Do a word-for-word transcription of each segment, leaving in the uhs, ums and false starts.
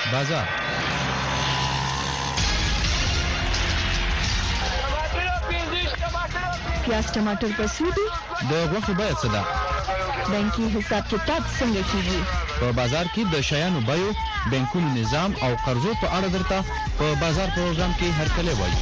بازار پیاز ټماټر په سودی د غوښې بیه څه ده؟ بانکي حساب کتاب څنګه کیږي؟ په بازار کې د شیانو بیو، بانکونو نظام او قرضو په اړه درته په بازار پروګرام کې هرکلی وایي.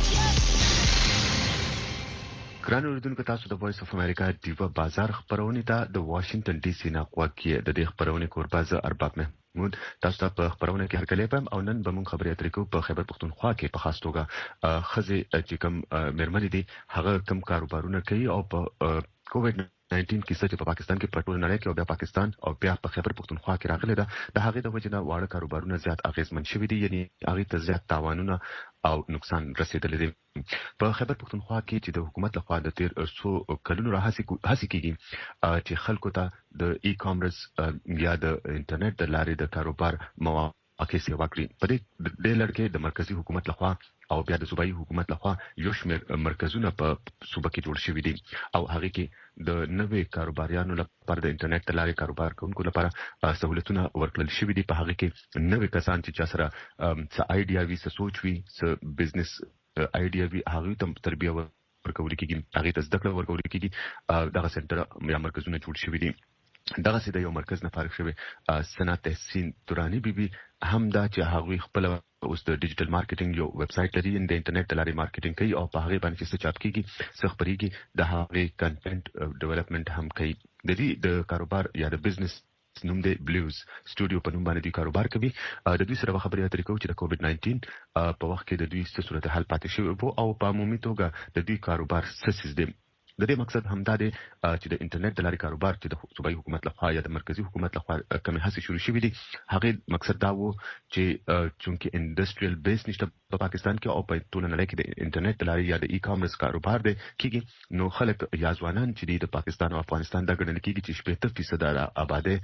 ګران اوریدونکو، تاسو د وایس اف امریکا دیوا بازار خبرونه ته د واشنگټن ډي سي نه غواړي. د دې خبرونه کورباز ارباب محمود تاسو ته په خبرونه کې هرکلی پم او نن به موږ خبرې اترې کوو په خیبر پختونخوا کې په خاص توګه خزه چې کوم مرمنې دي هغه کوم کاروبارونه کوي او په کووډ ناینټین کیسه چې په پاکستان کې پټول نه لري او بیا پاکستان او بیا په خیبر پختونخوا کې راغلي ده د هغه د وجنه واړه کاروبارونه زیات اغیزمن شوي دي، یعنی هغه ته زیات تاوانونه او نقصان رسیدلی دی. په خیبر پختونخوا کې چې د حکومت لخوا د تیر څو کلونو راهسي هڅې کیږي چې خلکو ته د ای کامرس یا د انټرنیټ د لارې د کاروبار مواقع سیوا کړي. په دې د لړ د مرکزی حکومت لخوا او بیا د صوبایي حکومت لخوا یو شمېر مرکزونه په صوبه کې جوړ شوي دي او هغه کې د نوې کاروباریانو لپاره د انټرنیټ د لارې کاروبار کوونکو لپاره سہولتونه ورکړل شوي دي. په هغه کې نوې کسان چې چا سره څه آیډیا وي، څه سوچ وي، څه بزنس آیډیا وي، هغه ته تربیه ورکول کیږي، هغه ته زده کړه ورکول کیږي. دغه سنټر یا مرکزونه جوړ شوي دي. دغه سیده یو مرکز نه فارغ شوی سنا تحسین تورانی بیبي هم دا چې هغه خپل اوس د ډیجیټل مارکیټینګ یو ویب سټ لري، د انټرنیټ د لارې مارکیټینګ کوي او په هغه باندې څه چاپ کیږي، څه خبريږي، د هغه کنټینټ ډیولپمنٹ هم کوي. د دې د کاروبار یا د بزنس نوم دی بلوز سټوډیو په نوم باندې دوی کاروبار کوي. د دوی سره خبرې اترې کوي چې د کووډ ناینټین په وخت کې د دوی څه صورت حال پاتې شوی وو او په عمومي توګه د دوی کاروبار څه سیس دی. د دې مقصد هم دا دی چې د انټرنیټ د لارې کاروبار چې د صوبایي حکومت لخوا یا د مرکزی حکومت لخوا کومې هڅې شروع شوې دي، هغه مقصد دا وو چې چونکه انډستریال بیس نشته په پاکستان کې او په ټول نړۍ کې د انټرنیټ د لارې یا د ای کامرس کاروبار دی کیږي، نو خلک یا ځوانان چې د پاکستان او افغانستان د ګڼل کېږي چې شپږ فیصد آباده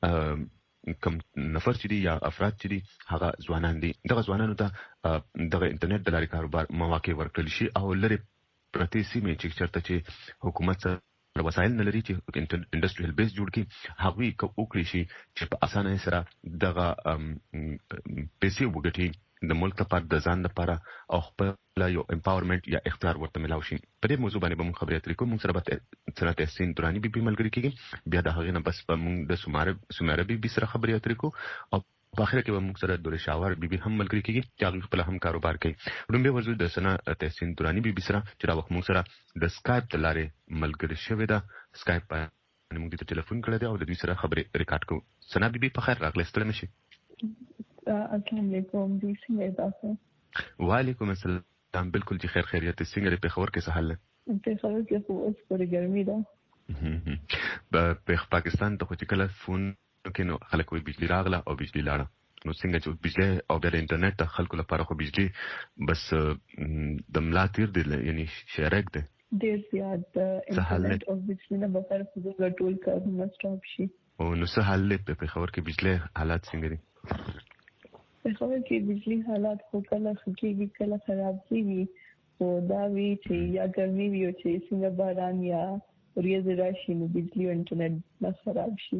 کم نفر چې دي یا افراد چې دي هغه ځوانان دي. دغه ځوانانو ته دغه انټرنیټ د لارې کاروبار مواقع ورکړل شي او لري پرتی سیمه چې چرته چې حکومت سره وسایل نه لري چې انډستریال بیس جوړ کړي، هغه کو وکړي شي چې په اسانه سره دغه پیسې وګټي د ملک لپاره د ځان لپاره او خپل یو امپاورمنت یا اختیار ورته ملاو شي. په دې موضوع باندې به موږ خبرې اترې کوو. موږ سره به سنا تحسین تورانی بیبي ملګری کیږي، بیا د هغې نه بس به موږ د سماره سماره بیبي سره خبرې اترې کوو او په اخر کې به موږ سره د شاور بیبي هم ملګری کیږي چې هغه خپل هم کاروبار کوي. لومبه ورزو د سنا تحسین تورانی بیبي سره چې دا وخت موږ سره د سکایپ د لارې ملګری شوی دا سکایپ باندې موږ د ټلیفون کړی دی او د دوی سره خبرې ریکارډ کوو. سنا بیبي په خیر راغلی، ستړي نشئ. السلام علیکم. دی څنګه تاسو؟ وعلیکم السلام. بالکل چې خیر خیریت څنګه په خبر کې څه حل؟ په خبر کې خو اوس پر ګرمي ده. په پاکستان ته خو چې کله فون کې نو خلک وي بجلی راغله او بجلی لاړه، نو څنګه چې بجلی او بیا انټرنیټ ته خلکو لپاره خو بجلی بس د ملا تیر دی، یعنی شریک دی ډیر زیات د انټرنیټ او بجلی نه بغیر خو د ټول کارونه سټاپ شي. او نو څه حل په خبر کې بجلی حالات څنګه دي؟ په خبر کې بجلی حالات خو کله خکېږي کله خراب کېږي، خو دا وی چې یا ګرمي وي او چې څنګه باران یا ورېځ راشي نو بجلی او انټرنیټ نه خراب شي.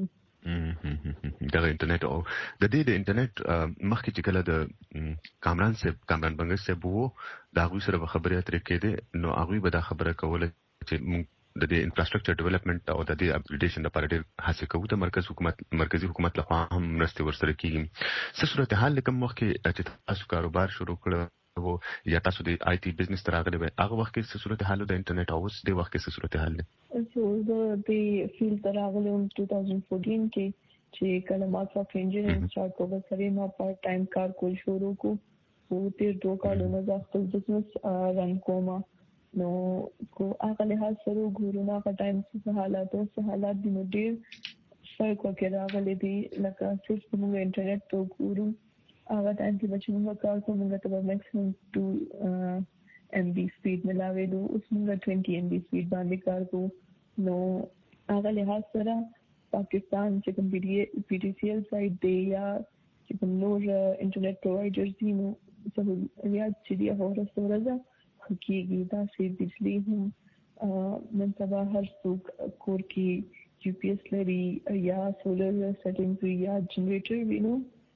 دغه انټرنیټ او د دې د انټرنیټ مخکې چې کله د کامران صاحب کامران بنګر صاحب وو دا غوښ سره خبرې اترې کېده، نو هغه به دا خبره کوله چې د دې انفراستراکچر ډیولپمنٹ او د دې اپګریډیشن لپاره ډېر هڅه کوو. د مرکز حکومت مرکزی حکومت لخوا هم مرستې ورسره کیږي. څه صورت حال کوم وخت کې چې تاسو کاروبار شروع کړو وو یا تاسو د آی ټي بزنس تر راغلی وای، هغه وخت کې څه صورت حال د انټرنیټ او اوس د وخت کې څه صورت حال دی؟ سو د دې فیلډ تر راغلی دوه هزار چودہ کې چې کله ما سافټ انجینرینګ سٹارټ کوم سره ما پارت ټایم کار کول شروع کو او تیر دوه کالونه د خپل بزنس رن کوم، نو کو هغه له سره ګورونه هغه ټایم څه حالات او څه حالات دي نو ډیر فرق وکړ راغلی دی. لکه صرف موږ انټرنیټ ته ګورو هغه ټایم کې چې موږ کار کوو موږ ته میکسیمم ټو ایم بي سپیډ ملاوي، اوس موږ بیس ایم بي سپیډ باندې کار کوو. نو هغه له سره پاکستان چې کوم پی ټی سی ایل سایت دی یا چې کوم نور انټرنیټ پرووایډرز دي نو سہولیات چې دی هغه سره ده کېږي. دا چې بجلی هم نن سبا هر څوک کور کې جی پی ایس لري یا سولر سیټینګ وي یا جنریټر وي، نو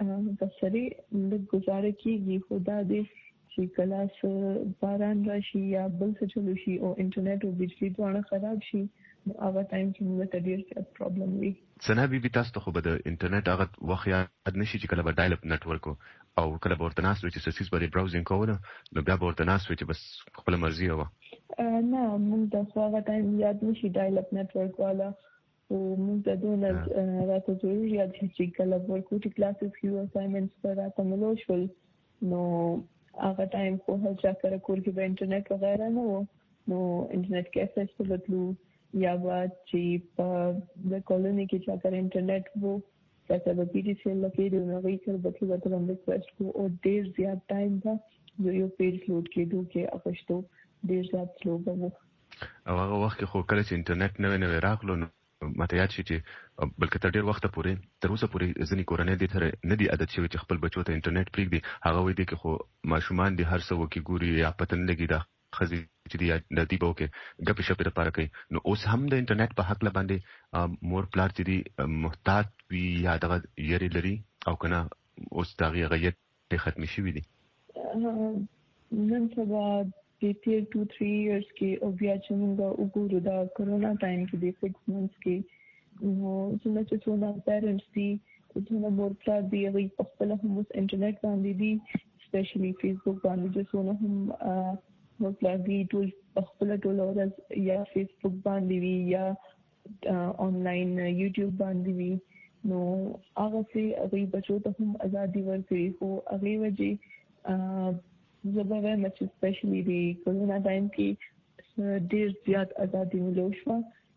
بسري د گزاره کیږي خدا دې چې کلاس باران راشي یا بل څه چلو شي او انټرنیټ او بجلی دواړه خراب شي نو هغه ټایم کې موږ ته ډیر څه پرابلم وي. سنا بي بي تاسو ته خو به د انټرنیټ هغه وخت یاد نشي چې کله به ډایل اپ نتورک او کله به ورته ناس چې سسیس باندې براوزینګ کوله نو بیا به ورته ناس چې بس خپل مرزي و. نه موږ د هغه ټایم یاد نشي ډایل اپ نتورک والا او موږ د دونه راته ضروري یاد شي چې کله ورکو چې کلاسز کیو اسایمنټس پر راته ملو شول نو هغه ټایم په هر ځای کې کور کې به انټرنیټ وغیرہ نه و نو انټرنیټ کې اکسس ته وتلو یا با چې په د کالونی کې چې اگر انټرنیټ وو چې په پی ډی سی ال کې د نوې سره به کې وته هم ریکوست کو او ډیر زیات ټایم دا یو پیج لوډ کېدو کې اپشتو ډیر زیات سلو وو. او هغه وخت کې خو کله چې انټرنیټ نوې نوې راغلو نو ماته یاد شي چې بلکې تر ډیر وخت پورې تر اوسه پورې ځینې کورنۍ دې تر نه دي عادت شوی چې خپل بچو ته انټرنیټ پریږدي هغه وایي چې خو ماشومان دي هر څه وکي ګوري یا پتن لګي دا خزي چې دی د دیبو کې غپ شپ لپاره کوي نو اوس هم د انټرنیټ په حق باندې مور پلار چې دی محتاط وي یا دغه یری لري او کنه اوس دا غیرت ختم شي دي. نن سبا د تیر two three years کې او بیا چې موږ وګورو دا کرونا ټایم کې د six months کې نو څنګه چې څونه پیرنټس دي څونه مور پلار دی هغه په خپل هم اوس انټرنیټ باندې دي سپیشلی فیسبوک باندې چې څونه هم مور پلار دی ټول خپل ټول ورځ یا فیسبوک باندې وی یا آنلاین یوټیوب باندې وی نو هغه چې هغه بچو ته هم ازادي ورکړي خو هغه وجه زبره مچ سپیشلی دی کرونا ټایم کې ډیر زیات ازادي ملو شو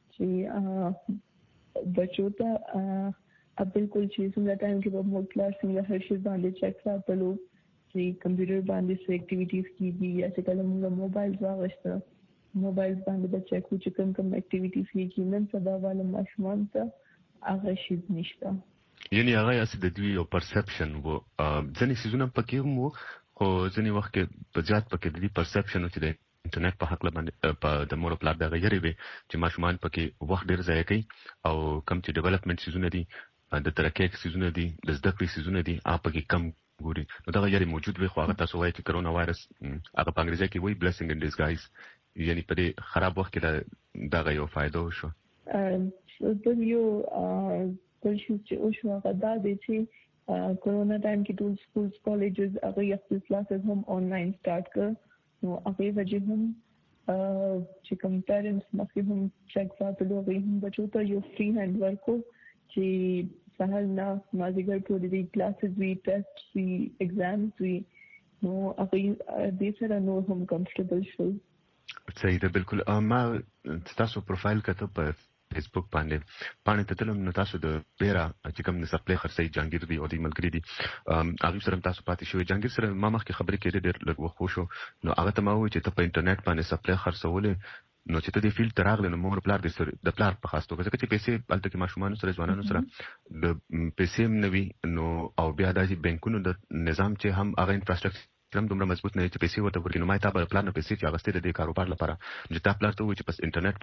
چې بچو ته بالکل چې څنګه ټایم کې په مور پلار څنګه هر شي باندې چیک ساتلو چې کمپیوټر باندې څه اکټیویټیز کیږي یا چې کله موږ موبایل واغسته موبایل باندې د چیک چې کوم کوم اکټیویټیز کیږي نن سبا والا ماشومان ته هغه شي نشته. یعنی هغه اس د دوی یو پرسپشن وو ځنې سيزونه پکې مو خو ځنې وخت کې په ځات پکې د دې پرسپشن چې د انټرنیټ په حق باندې په د مور پلار د غیرې وي چې ماشومان پکې وخت ډیر ضایع کوي او کم چې ډیولپمنٹ سيزونه دي د ترقۍ سيزونه دي د زده کړې سيزونه دي اپ کې کم ګوري نو دا یاري موجود وي خو هغه تاسو وایي چې کرونا وایرس هغه په انګریزي کې وایي بلیسینګ ان ډیسګایز یعنی په دې خراب وخت کې دا غو فائدہ وشو. ا د یو بل شي چې او شو هغه دا دی چې کرونا ټایم کې ټول سکولز کالجز هغه خپل کلاسز هم آنلاین سٹارټ کړ نو هغه وجه هم چې کوم پیرنټس مخکې هم چیک ساتلو هغه هم بچو ته یو فری هاند ورکو چې سهار نه مازیګر ټول دي کلاسز وی ټیسټ وی ایگزامز وی نو هغه دې سره نو هم کمفورټبل شو. صحیح ده بالکل. ما تاسو پروفایل کته په فیسبوک باندې باندې ته تلم نو تاسو د بیره چې کوم سپلای خرڅي جانگیر دی او د ملګری دی هغه سره تاسو پاتې شوی جانگیر سره ما مخکې خبرې کړې ډېر لږ وخت شو نو هغه ته ما وایي چې ته په انټرنیټ باندې سپلای خرڅولې نو چې ته د فیلډ تراغله نو مور پلار د د پلار په خاص توګه چې پیسې بلته کې ماشومان سره ځوانانو سره د پیسې نوي نو او بیا د بانکونو د نظام چې هم هغه انفراستراکچر هم دومره مضبوط نه چې پیسې ورته ورکړي نو ما ته په پلان نه پیسې چې هغه ستې د کاروبار لپاره چې تا پلان ته وایي چې پس انټرنیټ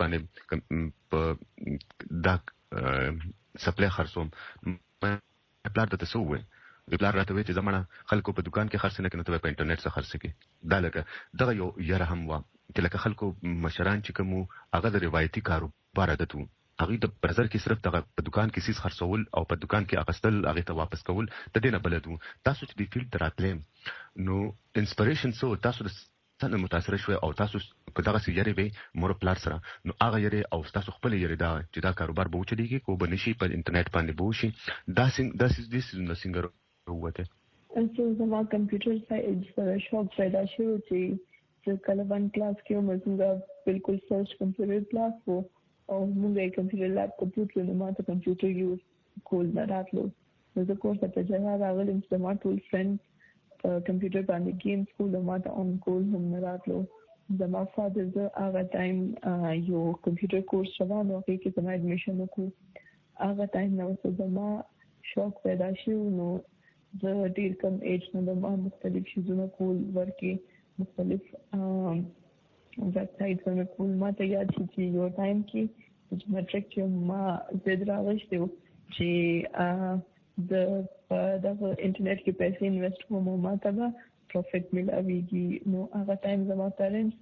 باندې دا سپلای خرڅوم پلان ته څه وایي د پلان راته وایي چې زمونه خلکو په دکان کې خرڅ نه کوي نو ته په انټرنیټ څخه خرڅ کوي دا لکه دغه یو یره هم و چې لکه خلکو مشران چې کوم هغه د روایتي کاروبار عادت وو هغه د بازار کې صرف دغه په دکان کې سیس خرڅول او په دکان کې اغستل هغه ته واپس کول د دې نه بلد وو. تاسو چې د فیلډ راتلې نو انسپریشن سو تاسو د څنګه متاثر شوي او تاسو په دغه سیاري به مور پلار سره نو هغه یری او تاسو خپل یری دا چې دا کاروبار به وچلیږي کو بنشي په انټرنیټ باندې بوشي دا څنګه دا څه د څنګه وروته انسو زما کمپیوټر سایډ سره شوق پیدا شو چې چې کله ون کلاس کې موږ بالکل فرست کمپیوټر کلاس وو او موږ کمپیوټر لاب کمپیوټر نو ماته کمپیوټر یوز کول نه راتلو نو زه کوم څه ته ځای راغلم چې ما ټول فرند کمپیوټر باندې گیم کول او ماته اون کول هم نه راتلو. زما فادر زه هغه ټایم یو کمپیوټر کورس روانو هغه کې زما اډمیشن وکړو هغه ټایم نو زما شوق پیدا شو نو زه ډیر کم ایج نه ما مختلف شیزونه کول ورکې مختلف ویب سایټونه کول ما ته یاد شي چې یو ټایم کې چې میټریک چې ما زید راغشته چې د دغه انټرنیټ کې پیسې انویسټ کوم او ما ته به پروفیټ ملاويږي. نو هغه ټایم زما پیرنټس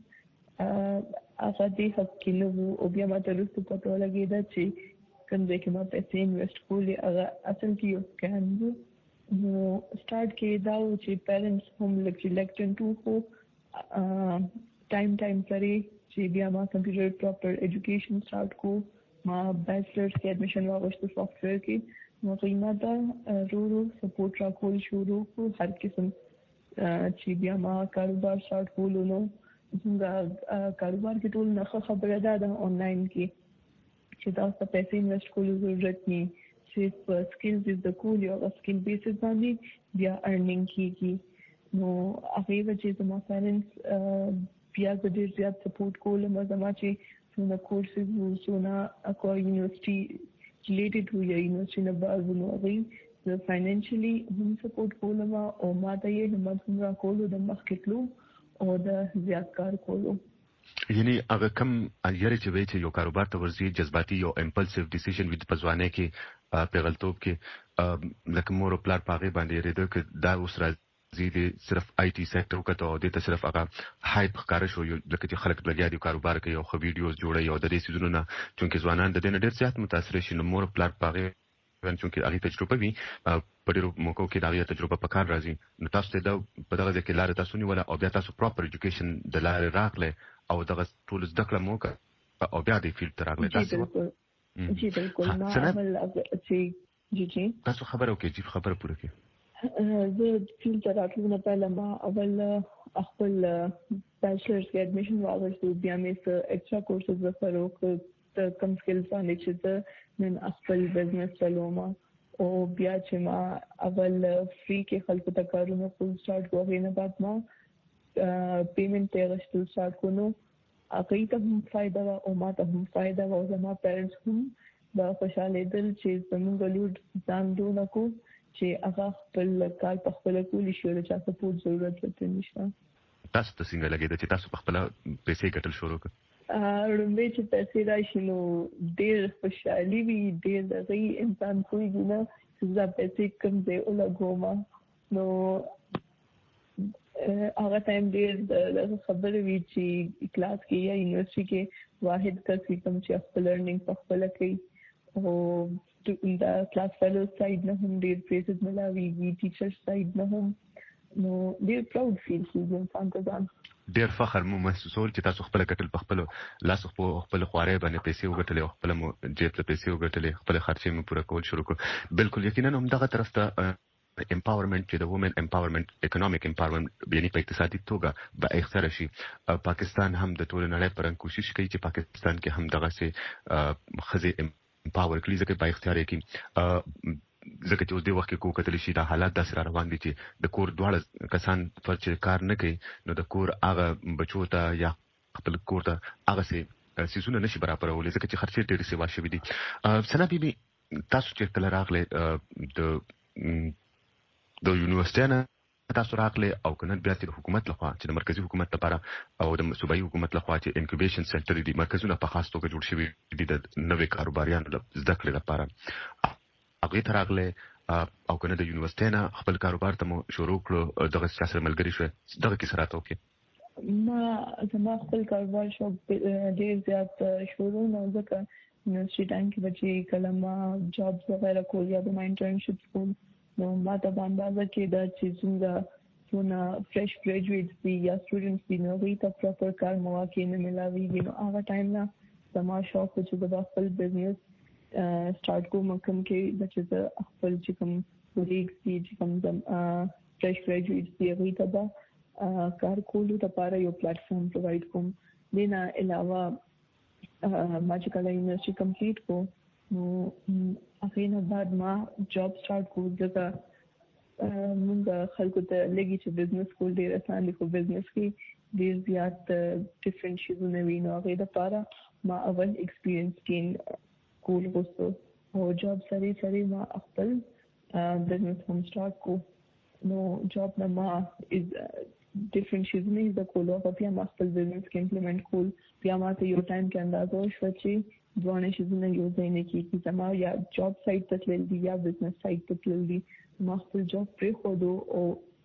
هغه دې حق کې نه وو او بیا ما ته وروسته پته ولګېده چې کوم ځای کې ما پیسې انویسټ کولې هغه اصل کې یو سکیم و. نو سٹارټ کې دا و چې پیرنټس هم لږ ریلکټنټ وو خو ټایم ټایم سره چې بیا ما کمپیوټر پراپر ایجوکیشن سٹارټ کو ما بیچلرز کې ایڈمیشن واغشته سافټویر کې. نو قیمه دا رو رو سپورټ را کول شروع کو هر قسم چې بیا ما کاروبار سٹارټ کولو. نو څنګه کاروبار کې ټول نه خبره ده د آنلاین کې چې تاسو پیسې انویسټ کولو ضرورت نه صرف سکلز از د کول یو سکل بیسز باندې بیا ارنینګ کیږي. نو هغه وجه زما پیرنټس بیا د ډیر زیات سپورټ کول ما زما چې څونه کورسز وو څونه اکو یونیورسيټي ریلیټډ وو یا یونیورسيټي نه بازونو هغه د فاینانشلی هم سپورټ کول ما او ما ته یې همت هم را کولو د مخکټلو او د زیات کار کولو. یعنی هغه کم یاري چې وایي چې یو کاروبار ته ورځي جذباتي یو امپلسیو ډیسیژن وي په ځوانۍ کې پیغلتوب کې لکه مور او پلار پاغه باندې ریده کې دا اوس راځي د صرف آی ټي سېکټر وکړه او د ته صرف هغه هایپ ښکار شو یو لکه چې خلک لګیا دي کاروبار کوي او خو ویډیوز جوړي او د دې سيزونو نه چې ځوانان د دې ډېر زیات متاثر شي. نو مور او پلار پاغه چې هغه تجربه وي په ډیرو موقعو کې دا غي تجربه په کار راځي. نو تاسو ته دا په دغه ځکه لاره تاسو نیول او بیا تاسو پراپر ایجوکیشن د لارې راغله او دغه ټول زده کړه موقع او بیا د فیلډ ته راغله. تاسو جی بالکل ما اول چې جی جی تاسو خبرو کې جی خبره پوره کې زه فیلډ ته راتلو نه پهله ما اول خپل بیچلرز کې ایڈمیشن واغشتو بیا مې څه ایکسټرا کورسز وکړو ته کم سکلز باندې چې ته نن خپل بزنس چلوم او بیا چې ما اول فری کې خلکو ته کارونه کول سٹارټ کوو نه بعد ما پیمنٹ ته غشتل سٹارټ کونو هغه ته هم فائدہ او ما ته هم فائدہ او زما پیرنټس هم دا خوشاله دل چې زموږ لور ځان دونه کو چې هغه خپل کار په خپل کولی شي او چې سپورټ ضرورت ورته نشته. تاسو ته څنګه لګیږي چې تاسو په خپل پیسې ګټل شروع کړئ؟ رومبه چې پیسې راشي نو ډېر خوشحالي وي ډېر دغه انسان کوی نه چې دا پیسې کوم ځای ولګوم. نو هغه ټایم ډېر د خبرې وی چې کلاس کې یا یونیورسيټي کې واحد کس کوم چې خپل لرنینګ په خپل کوي او دا کلاس فیلو سایډ نه هم ډېر پریزز ملاويږي ټیچر سایډ نه هم نو ډېر پراود فیل کیږي انسان ته ځان ډېر فخر مو محسوسول چې تاسو خپل کټل په خپل لاس خپل خوارې باندې پیسې وګټلې او خپل مو جیب ته پیسې وګټلې خپل خرچې مو پوره کول شروع کړ. بالکل یقینا هم دغه طرف ته empowerment چې د وومن empowerment economic empowerment یعنی په اقتصادي توګه به اختیار شي. پاکستان هم د ټول نړۍ پرنګ کوشش کوي چې پاکستان کې هم دغه سي خزي empower کړي ځکه په اختیار کې ځکه چې اوس د وخت کې کو کتل شي دا حالات داسې روان دي چې د کور دواړه کسان پر چې کار نه کوي نو د کور هغه بچو ته یا خپل کور ته هغه سي سيزونه نشي برابرولې ځکه چې خرچې ډېرې سیوا شوې دي. سنا بیبي تاسو چې کله راغله د د یونیورسيټي نه تاسو راغله او کنه بیا چې حکومت لخوا چې د مرکزی حکومت لپاره او د صوبایي حکومت لخوا چې انکوبیشن سنټر دي مرکزونه په خاص توګه جوړ شوي دي د نوې کاروباریانو د زده کړې لپاره هغه تراغله او کنه د یونیورسيټي نه خپل کاروبار ته مو شروع کړو دغه سره ملګری شو دغه کې سره تاسو کې ما زما خپل کاروبار شو ډیر زیات شروع نه ځکه یونیورسيټي ټایم کې بچي کلمه جابز وغیرہ کول یا د انټرنشپ کول نو ما ته باندې کې دا چې څنګه څونه فريش ګریجویټس دي یا سټوډنټس دي نو دوی ته پراپر کار مواقع نه ملاويږي. نو هغه ټایم نه زما شوق چې د خپل بزنس سٹارټ کوم کوم کې چې د خپل چې کوم کولیګز دي چې کوم فريش ګریجویټس دي هغه ته دا کار کولو لپاره یو پلیټ فارم پرووایډ کوم. دینه علاوه ما چې کله یونیورسيټي کمپلیټ کو نو هغه نه بعد ما جاب سٹارټ کو ځکه موږ خلکو ته لګي چې بزنس کول ډیر آسان دي خو بزنس کې ډیر زیات ډیفرنٹ شیزونه وي. نو هغه لپاره ما اول ایکسپیرینس کین کول وسو او جاب سره سره ما خپل بزنس هم سٹارټ کو. نو جاب نه ما از ډیفرنٹ شیزونه د کولو په بیا ما خپل بزنس کې امپلیمنٹ کول بیا ما ته یو ټایم کې اندازو شو چې ځوانه شزونه یو ځای نه کېږي زما یا جاب سایت ته تلل دي یا بزنس سایت ته تلل دي ما خپل جاب پرېښودو او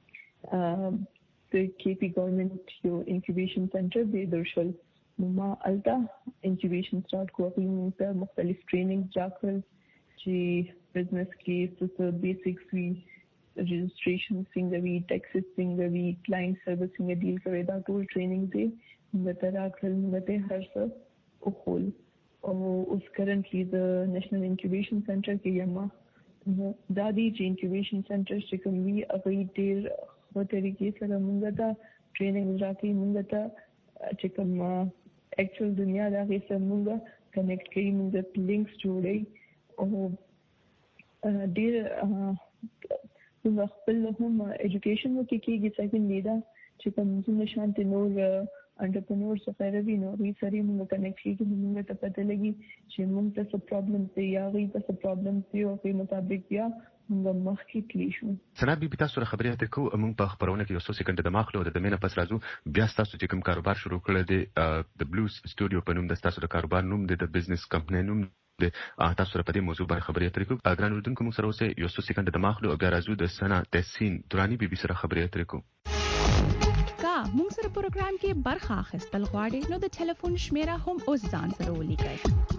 د کې پی ګورنمنت یو انکیوبیشن سنټر دی درشل نو ما الته انکیوبیشن سٹارټ کوو موږ ته مختلف ټریننګز راکړل چې بزنس کې څه بیسیکس وي رجسټریشن څنګه وي ټیکسز څنګه وي کلاینټ سروس څنګه ډیل کوي دا ټول ټریننګ دی موږ ته راکړل موږ ته هر څه وخول او اوس کرنټلی د نېشنل انکیوبیشن سنټر کې یم دا دی چې انکیوبیشن سنټر چې کوم وي هغه ډېر په طریقې سره موږ ته ټریننګ راکړي موږ ته چې کوم اکچوال دنیا دا غي سره موږ کنیکټ کوي موږ لینکس جوړي او ډېر موږ خپل هم ایجوکیشن وکړي کېږي سیکنډ لیدا چې کوم څنګه شانتي نور انټرپرنورز غیر وی نو وی سری موږ کنیکټ کیږي موږ ته پته لګي چې موږ ته څه پرابلم دی یا غي څه پرابلم دی او په مطابق بیا موږ مخکې تلی شو. سنا بي بي تاسو خبرې اترې کوو موږ په خبرونه کې یو څو سکند د ماخلو د دمنه پس راځو بیا تاسو چې کوم کاروبار شروع کړل دی د بلوز سټوډیو په نوم د تاسو د کاروبار نوم دی د بزنس کمپنی نوم د تاسو په دې موضوع باندې خبرې اترې کوو اګران اردن کوم سره اوسه یو څو سکند د ماخلو او بیا راځو د سنا تحسین درانی بي بي سره خبرې اترې کوو. موږ سره پروګرام کې برخه اخیستل غواړئ نو د ټلیفون شمیره هم اوس ځان سره ولیکئ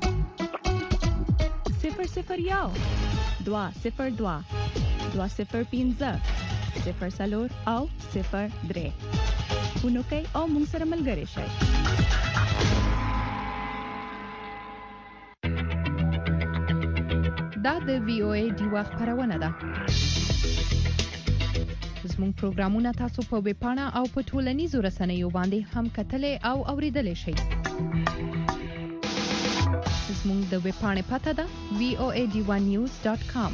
صفر صفر یو دوه صفر دوه دوه صفر پنځه صفر څلور او صفر درې ونوکئ او موږ سره ملګري شئ. دا د وی او ای ډیوا خبرونه ده. زموږ پروګرامونه تاسو په ویب پاڼه او په ټولنیزو رسنیو باندې هم کتلې او اوریدلې شئ. زموږ د ویب پاڼې پته ده وی او ای ډي ون نیوز ډاټ کام.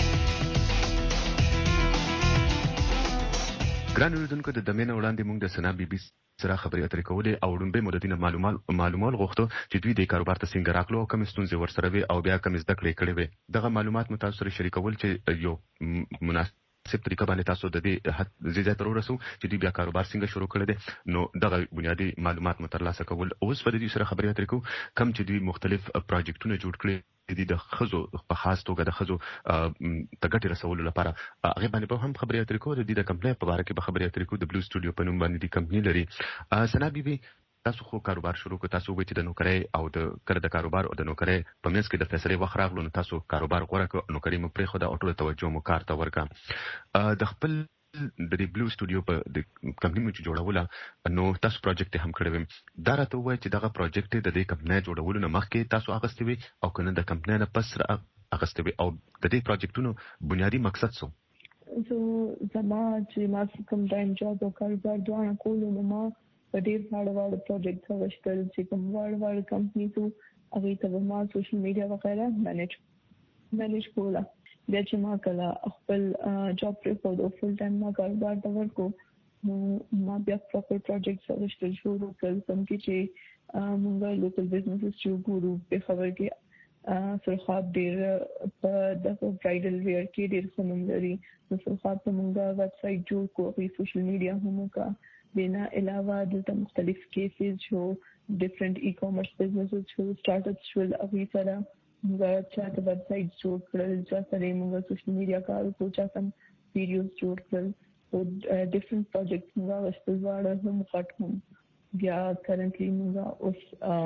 ګران اوریدونکو د دمنه وړاندې موږ د سنا بي بي سره خبرې اترې کولې او لومبه مدتینه معلومات معلومات غوښتو چې دوی د کاروبار ته څنګه راغلو او کوم ستونزې ورسره وي او بیا کوم زده کړې کړې وي. دغه معلومات مو تاسو سره شریکول چې یو مناسب سپ طریقه باندې تاسو د دې زیات تر ورسو چې دوی بیا کاروبار څنګه شروع کړی دی نو دغه بنیادی معلومات مو ترلاسه کول اوس په دې سره خبرې اترې کوو کوم چې دوی مختلف پروجیکټونه جوړ کړي دي د خزو په خاص توګه د خزو تګټي رسولو لپاره هغه باندې به هم خبرې اترې کوو د دې د کمپنۍ په اړه کې به خبرې اترې کوو. د بلو سټوډیو په نوم باندې د کمپنۍ لري. سنا بي بي تاسو خو کاروبار شروع کړ تاسو وایي چې د نوکرۍ او د کړه د کاروبار او د نوکرۍ په منځ کې د فیصلې وخت راغلو نو تاسو کاروبار غوړه کړ نوکرۍ مو پرې خو د اټول توجه مو کار ته ورکړه. د خپل د دې بلو سټوډیو په د کمپنۍ مو چې جوړوله نو تاسو پروجیکټ هم کړی و دا راته وایي چې دغه پروجیکټ د دې کمپنۍ جوړولو نه مخکې تاسو اغستې وي او کنه د کمپنۍ نه پس اغستې وي او د دې پروجیکټونو بنیادی مقصد څه سو زما چې ما کوم ټایم جاب او کاروبار دوه کولو نو ما په ډېر واړه واړه پروجیکټ وشتل چې کوم واړه واړه کمپنۍ ته هغه ته ما سوشل میډیا وغیرہ مینج مینج کوله. بیا چې ما کله خپل جاب پرېښود او فل ټایم ما کاروبار ته ورکو نو ما بیا پراپر پروجیکټ وشتل شروع کړل کوم کې چې موږ لوکل بزنسز چې وګورو په خبر کې سرخاب ډېر په دغه برایډل ویر کې ډېر ښه نوم لري نو سرخاب ته موږ ویب سایټ جوړ کړو او سوشل میډیا هم وکړه. دینا علاوه دلته مختلف کیسز شو ډیفرنٹ ای کامرس بزنسز شو سٹارټ اپس شو هغه سره موږ چاته ویب سایټ جوړ کړل چې سره موږ سوشل میډیا کار وکړو چې سم ویډیوز جوړ کړل او ډیفرنٹ پروجیکټس موږ واستل واړه هم غټ هم بیا کرنټلی موږ اوس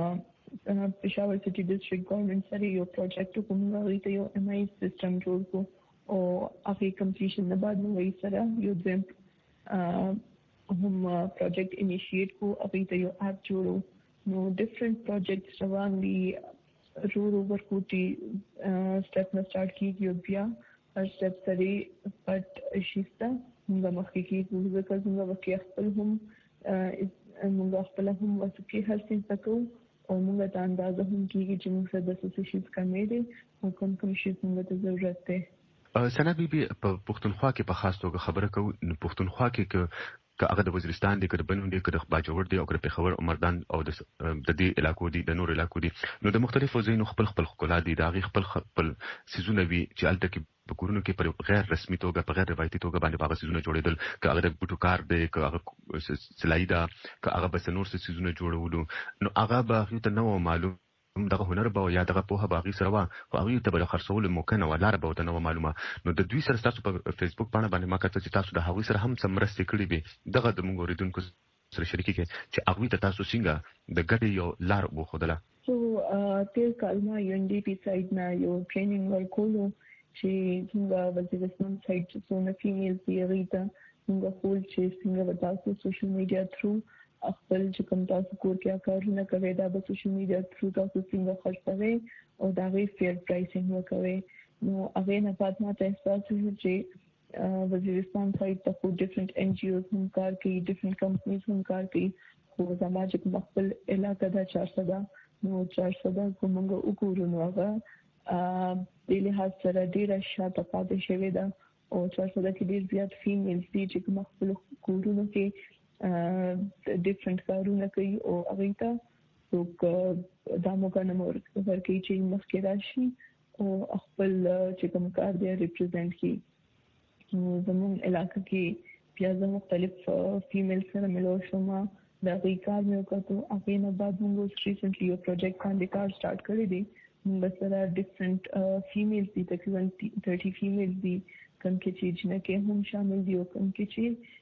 پېښور سټي ډسټریکټ ګورنمنت سره یو پروجیکټ کوم غوړي ته یو ایم آی سیستم جوړ کو او هغه کمپلیشن نه بعد موږ یې سره یو دیم هم پروجیکټ انیشیټ کو هغه ته یو اپ جوړو نو ډیفرنٹ پروجیکټس روان دي رو رو ورکوټي سټپ نه سٹارټ کیږي بیا هر سټپ سره پټ شيستا موږ مخکې کیږو ځکه موږ وکړ خپل هم موږ خپل هم وسکې هر څه تکو او موږ ته اندازه هم کیږي چې موږ سره د څه شي کمې دي او کوم کوم شي موږ ته ضرورت دی. سنا بي بي په پښتونخوا کې په خاص توګه خبره کوو نو پښتونخوا کې که هغه د وزیرستان دی که بنو دی که د باجوړ دی او که پیښور او مردان او د دې علاقو دی د نور علاقو دی نو د مختلفو ځایونو خپل خپل ښکلا دي د هغې خپل خپل څیزونه وي چې هلته کې په کورونو کې په غیر رسمي توګه په غیر روایتي توګه باندې هغه څیزونه جوړېدل که هغه د بوټو کار دی که هغه سلایي ده که هغه بس نور څه څیزونه جوړولو نو هغه به هغوی ته نه و معلوم دغه هنر به یا دغه په هغه سره وا خو هغه ته بل خرڅول ممکن و لار به ته معلومه نو د دوی سره تاسو په فیسبوک باندې باندې ما کړه چې تاسو د هغه سره هم سمرستې کړې به دغه د موږ اوریدونکو سره شریکي کې چې هغه ته تاسو څنګه د ګډ یو لار وخدله سو تیر کلمه یو ان ډي پی سایت نه یو ټریننګ ورکولو چې څنګه وزیرستان سایت چې څونه فیمیل دی ریته موږ خپل چې څنګه تاسو سوشل میډیا تھرو خپل چې کوم تاسو کور کې کارونه کوي دا به سوشل میډیا تھرو تاسو څنګه خرڅوي او دا غي فیر پرایسینګ وکوي نو هغه نه پات ما ته احساس چې وزیرستان سایت ته خو ډیفرنٹ ان جی اوز هم کار کوي ډیفرنٹ کمپنیز هم کار کوي خو زموږ چې خپل علاقې دا چار سو دا نو چار سو دا کومه وګورو نو هغه د لحاظ سره ډیره شاته پاتې شوې ده او چار سو دا کې ډیر زیات فیمیل دي چې کوم خپل کورونو کې ډیفرنٹ کارونه کوي او هغه ته څوک د موګانو ورکوي چې مخکې راشي او خپل چې کوم کار دی ریپرزینټ کوي نو زموږ علاقې کې بیا د مختلف فیمیل سره ملو شوما دا غي کار مې وکړو هغه نه بعد موږ ریسنټلی یو پروجیکټ باندې کار سٹارټ کړی دی موږ سره ډیفرنٹ فیمیل دي تقریبا thirty فیمیل دي کوم کې چې جنکه هم شامل دي او کوم کې چې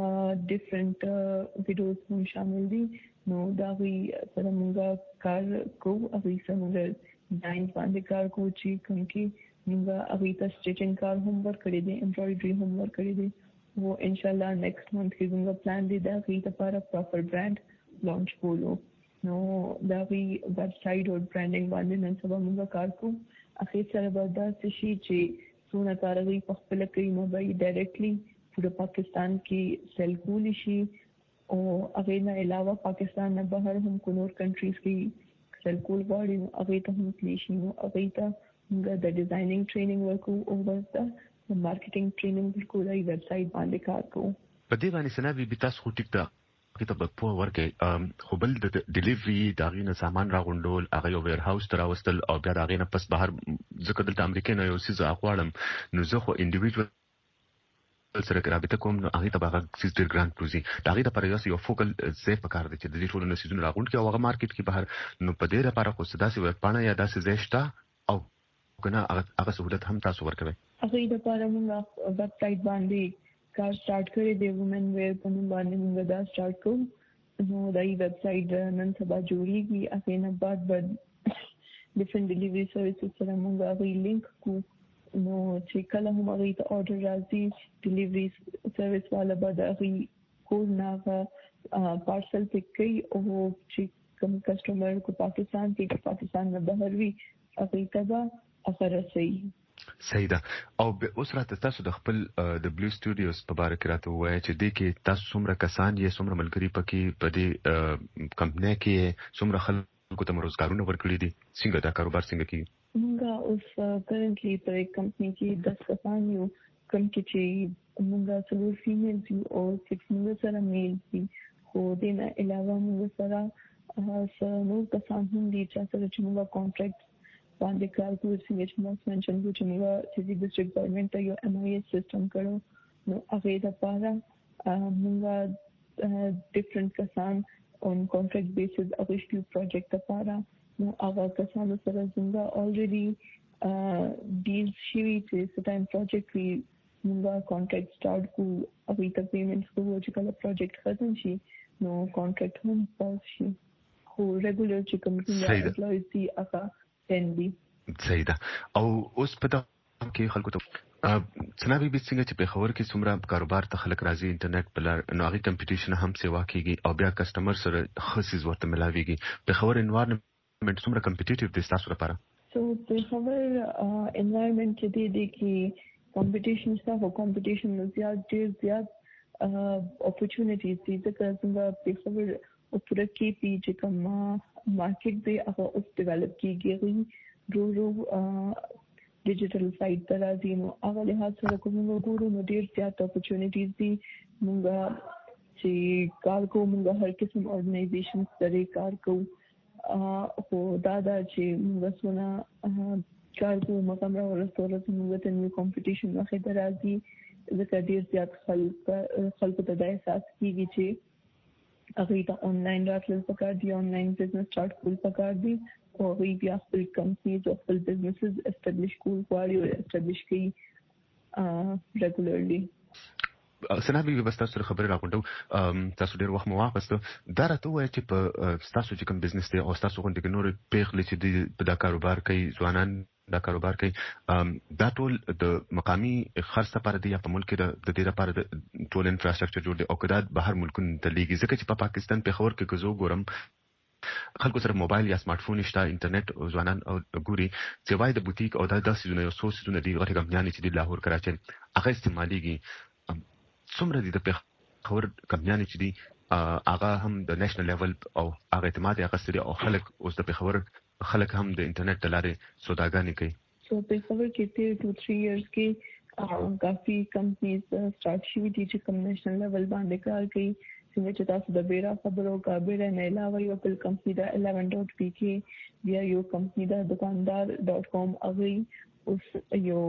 ډیفرنٹ ویډیوز هم شامل دي نو دا غي سره موږ کار کوو هغه سره موږ ډیزاین باندې کار کوو چې کوم کې موږ هغه ته سټیچینګ کار هم ورکړی دی امبرايډري هم ورکړی دی او ان شاء الله نیکسٹ منث کې موږ پلان دی دا غي لپاره پراپر برانډ لانچ کولو نو دا غي ویب سټ او برانډینګ باندې نن سبا موږ کار کوو اخر سره به دا شي چې څونه کاروي په خپل کې نو به ډایرکټلی پورا پاکستان کې سیل کولی شي او هغه نه علاوه پاکستان نه بهر هم کو نور کنټریز کې سیل کول غواړي هغه ته هم کلی شي نو هغه ته موږ د ډیزاینینګ ټریننګ ورکو او ورته د مارکیټینګ ټریننګ ورکو د ویب سټ باندې کار کوو په دې باندې سنابي به تاسو خو ټیک ده کتاب په ورکه خو بل د ډیلیوري دا غینه سامان راغونډول هغه یو ویر هاوس تر واستل او بیا دا غینه پس بهر ځکه دلته امریکا نه یو سیزه اخوالم نو زه خو انډیویډوال سره رابطه کوم نو هغه ته هغه سیستر ګرانټ پروزي دا هغه لپاره یو فوکل سیف پکار دي چې د دې ټولو نسیزونو راغونډ کې او هغه مارکیټ کې بهر نو په دې لپاره خو سداسي ویب پاڼه یا داسې زیشتا او کنه هغه سہولت هم تاسو ورکوي هغه لپاره موږ ویب سټ باندې کار سٹارټ کړی دی وومن ویر په نوم باندې موږ دا سٹارټ کوو نو دا ویب سټ نن سبا جوړیږي هغه نه بعد بعد ډیفرنٹ ډیلیوري سرویسز سره موږ هغه لینک کو نو چې کله هم هغه ته اورډر راځي ډیلیوري سرویس والا به د هغه کور نه پارسل پک کوي او چې کوم کسٹمر کو پاکستان کې پاکستان نه بهر وي هغه ته به اثر رسي صحیح ده او اوس راته تاسو د خپل د بلو سټوډیوز په اړه کې راته وایي چې د کې تاسو څومره کسان یې څومره ملګری پکې په دې کمپنی کې څومره خلکو ته روزګارونه ورکړي دي څنګه دا کاروبار څنګه کوي موږ اوس کرنټلی په کمپنی کې دس کسان یو کوم کې چې موږ څلور فیمیل دي او سکس موږ سره میل دي خو دې نه علاوه موږ سره نور کسان هم دي چې سره چې موږ کانټریکټ باندې کار کوو څنګه چې موږ منشن کوو چې موږ چې د ډیسټریکټ ګورنمنت ته یو ایم آی ایس سیستم کړو نو هغه لپاره موږ ډیفرنٹ کسان اون کانټریکټ بیسز هغه شی پروجیکټ لپاره نو هغه کسانو سره څنګه الریډي ډیل شوی چې ستایم پروجیکټ وی موږ کانټریکټ سٹارټ کوو هغه ته پیمنټس کوو چې کله پروجیکټ ختم شي نو کانټریکټ هم پاس شي خو ریګولر چې کوم څنګه امپلویز دي هغه تندي صحیح ده او اوس په دا کې خلکو ته څنګه به څنګه چې په خبر کې څومره کاروبار ته خلک راځي انټرنیټ په نو هغه کمپټیشن هم سیوا کیږي او بیا کسٹمر سره خصيص ورته ملاويږي په خبر انوایرنمنت څومره کمپټیټیو دي تاسو لپاره سو په خبر انوایرنمنت کې دي دي کې کمپټیشن سره کمپټیشن زیات ډیر زیات اپورچونټیز دي ځکه څنګه په خبر او پوره کې پی چې کوم مارکیټ دی هغه اوس ډیولپ کیږي رو رو ډیجیټل سایت ته راځي نو هغه له هڅه سره کوم وګورو نو ډیر زیات اپورچونټیز دي موږ چې کار کوو موږ هر قسم اورګنایزیشن سره کار کوو خو دا دا چې موږ څونه کار کوو مقام را ورسوله موږ ته نیو کمپټیشن واخې درازي ځکه ډیر زیات خلک خلکو ته دا احساس کیږي چې هغه ته آنلاین راتلل پکار دي آنلاین بزنس سٹارټ کول پکار دي او وی بیا خپل کمپنیز او خپل بزنسز استابلیش کول غواړي او استابلیش کوي ریګولرلی. سنا بي بس تاسو خبرې راغونډو تاسو ډېر وخت مو واغسته دا راته وایي چې په تاسو چې کوم بزنس دی او تاسو غونډه کې نور پیغلې چې د دا کاروبار کوي ځوانان دا کاروبار کوي دا ټول د مقامی خرڅ لپاره دی یا په ملک کې د دې لپاره د ټول انفراستراکچر جوړ دی او کدا بهر ملکونو ته لیږي ځکه چې په پا پاکستان په خبر کې کوزو ګورم خلکو سره موبایل یا سمارټ فون شته انټرنیټ او ځوانان او ګوري چې وای د بوتیک او د داسې زونه یو څو سونه دی غټه کمپنیانې چې د لاهور کراچي هغه استعماليږي څومره دي د خبر کمپنیانې چې دي هغه هم د نېشنل لیول او هغه اعتماد هغه سره او خلک اوس د خبر خلک هم د انټرنیټ د لارې سوداګانې کوي. سو په خبر کې تیر ټو تھری ایئرز کې کافي کمپنیز سٹارټ شوې دي چې کوم نېشنل لیول باندې کار کوي څنګه چې تاسو د بیره خبرو کا بیره نه علاوه یو بل کمپنی دا eleven dot p k بیا یو کمپنی دا دکاندار ډاٹ کام اغي اوس یو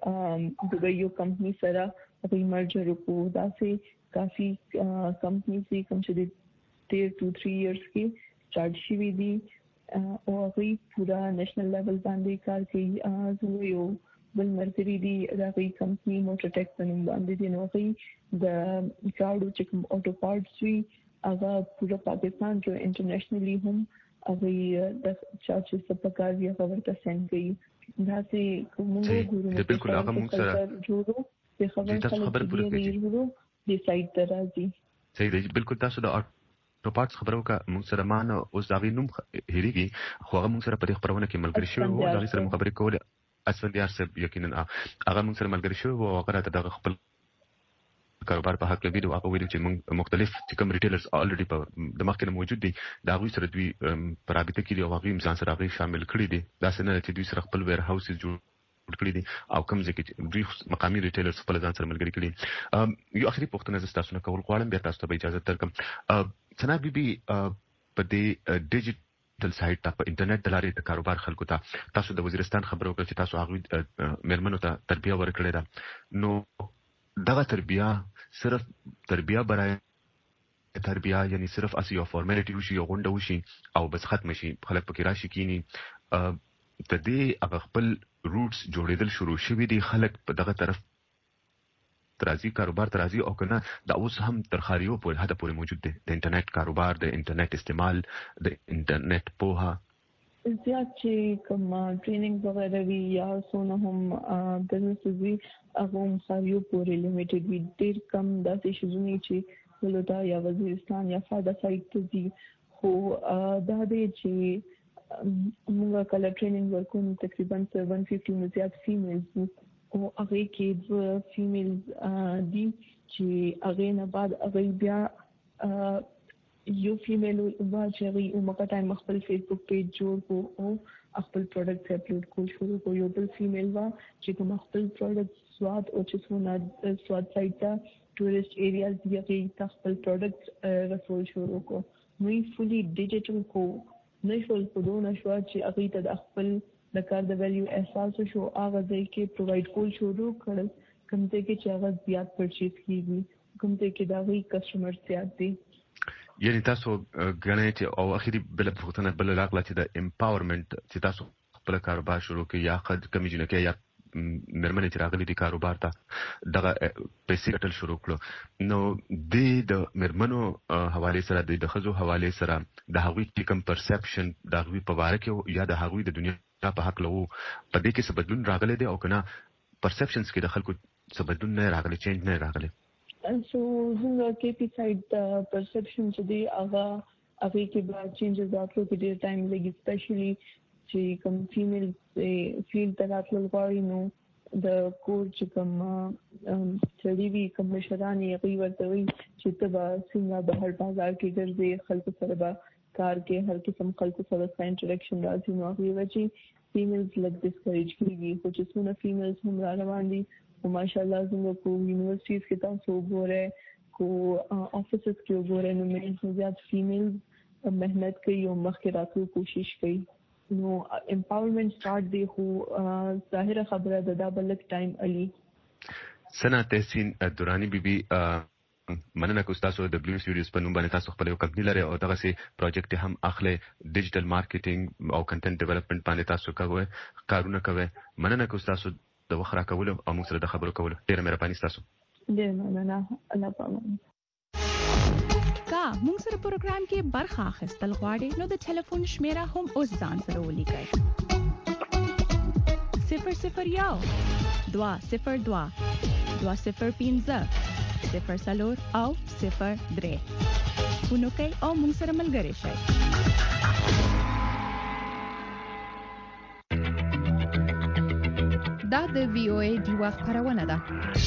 دغه یو کمپنی سره په مرجر کو دا سي کافي کمپنی سي کوم چې د تیر ټو تھری ایئرز کې سٹارټ شوې دي او هغه پورا نېشنل لیول باندې کار کوي. زه یو بل مرګري دي دا غي کمپنی موټر ټیک باندې باندې دي نو هغه د کارډو چې کوم اټو پارټس وي هغه پورا پاکستان کې انټرنیشنلی هم هغه د چارجز په کار دی هغه ورته سند کوي. دا سي کومو ګورو د بالکل هغه موږ سره جوړو د خبر خبر پوره دي سایت ته راځي. صحیح دی بالکل تاسو د اټو پارټس خبرو کا موږ سره مان اوس دا وی نوم هریږي خو هغه موږ سره په دې خبرونه کې ملګری شوی وو دا سره خبرې کوله اسفندیار صاحب یقینا هغه موږ سره ملګری شوی وو هغه راته د خپل کاروبار په حق لوي او هغه ویل چې موږ مختلف چې کوم ریټیلرز الریډي په د مخکې موجود دي دا غوي سره دوی پرابطه کې او هغه ځان سره هغه شامل کړي دي دا څنګه چې دوی سره خپل ویر هاوس جوړ کړی دي او کوم ځکه چې دوی مقامي ریټیلرز خپل ځان سره ملګری کړي. یو اخري پوښتنه زه تاسو نه کول غواړم بیا تاسو ته اجازه درکم څنګه بي بي په دې ډیجیټل سایت ته په انټرنیټ د لارې د کاروبار خلکو ته تاسو د وزیرستان خبرو کړ چې تاسو هغه مرمنو ته تربیه ورکړې ده نو دغه تربیه صرف تربیه برای تربیه یعنی صرف اسی یو فارمالیټي وشي یو غونډه وشي او بس ختم شي خلک پکې راشي کینی د دې هغه خپل روټس جوړېدل شروع شوي دي خلک په دغه طرف ترازی کاروبار ترازی او کنه دا اوس هم تر خاریو په حد پورې موجود دي د انټرنیټ کاروبار د انټرنیټ استعمال د انټرنیټ پوها زیات چې کوم ټریننګ وغیرہ وی یا سونه هم بزنس وی هغه هم خاریو پورې لیمیټډ وی ډیر کم داسې شزونی چې ولودا یا وزیرستان یا فاده سایت ته دي خو دا دې چې موږ کله ټریننګ ورکوم تقریبا one hundred fifty نه زیات فیمیلز او هغه کې د فیمیلز دي چې هغه نه بعد هغه بیا یو فیمیل وا چې هغه عمر ټایم خپل فیسبوک پیج جوړ کو او خپل پروډکټ اپلوډ کول شروع کو یو بل فیمیل وا چې کوم خپل پروډکټ سواد او چې څونه سواد سایت ته ټورست ایریاز دی هغه خپل پروډکټ رسول شروع کو نو فولي ډیجیټل کو نه شول په دونه شو چې هغه ته د خپل د کار د ویلیو احساس شو هغه ځای کې پرووایډ کول شروع کړل کوم ځای کې چې هغه زیات پرچیز کیږي کوم ځای کې دا وی کسٹمر زیات دي یعنی تاسو غنئ چې او اخیری بل پختنه بل لاغله چې د امپاورمنت چې تاسو خپل کاروبار شروع کړئ یا خد کمیږي کې یا مرمنې چې راغلي دي کاروبار ته دغه پیسې ټل شروع کړو نو د مرمنو حواله سره د خزو حواله سره د هغوی کوم پرسپشن د هغوی په واره کې یا د هغوی د دنیا په حق لو په دې کې څه بدلون راغلي دي او کنه پرسپشنز کې د خلکو څه بدلون نه راغلي چینج نه راغلي. سو زموږ کې پی سایډ پرسپشن چې دی هغه هغه کې به چینجز راتلو کې ډیر ټایم لګي سپیشلی چې کوم فیمیل فیل ته راتلل غواړي نو د کور چې کوم سړي وي کوم مشران یې هغوی ورته وایي چې ته به څنګه بهر بازار کې ګرځې خلکو سره به کار کې هر قسم خلکو سره څه انټریکشن راځي نو هغوی وایي چې فیمیلز لږ ډسکریج کېږي خو چې څونه فیمیلز هم را روان دي او ماشاءالله زموږ کو یونیورسټیز کې تاسو وګورئ کو آفیسز کې وګورئ نو میلز نه زیات فیمیلز محنت کوي او مخکې راتلو کوشش کوي نو امپاورمنٹ سٹارټ دی خو ظاهره خبره ده دا بلک ټایم علي سنا تحسین دورانی بی بی مننه کوم تاسو د بلو سټوډیوز په نوم باندې تاسو خپل یو کمپنی لري او دغه سي پروجیکټ هم اخلي ډیجیټل مارکیټینګ او کنټینټ ډیولپمنٹ باندې تاسو کوي کارونه کوي. مننه کوم تاسو د وخت راکولو او موږ سره د خبرو کولو. ډیره مهرباني تاسو. ډیره مننه. الله پامان. کا موږ سره پروګرام کې برخه اخیستل غواړئ نو د ټلیفون شمیره هم اوس ځان سره ولیکئ. صفر صفر یو دوا صفر دوا دوا صفر پنځه صفر څلور او صفر درې. ونوکئ او موږ سره ملګري شئ. دا د وی او ای ډیوا خبرونه ده.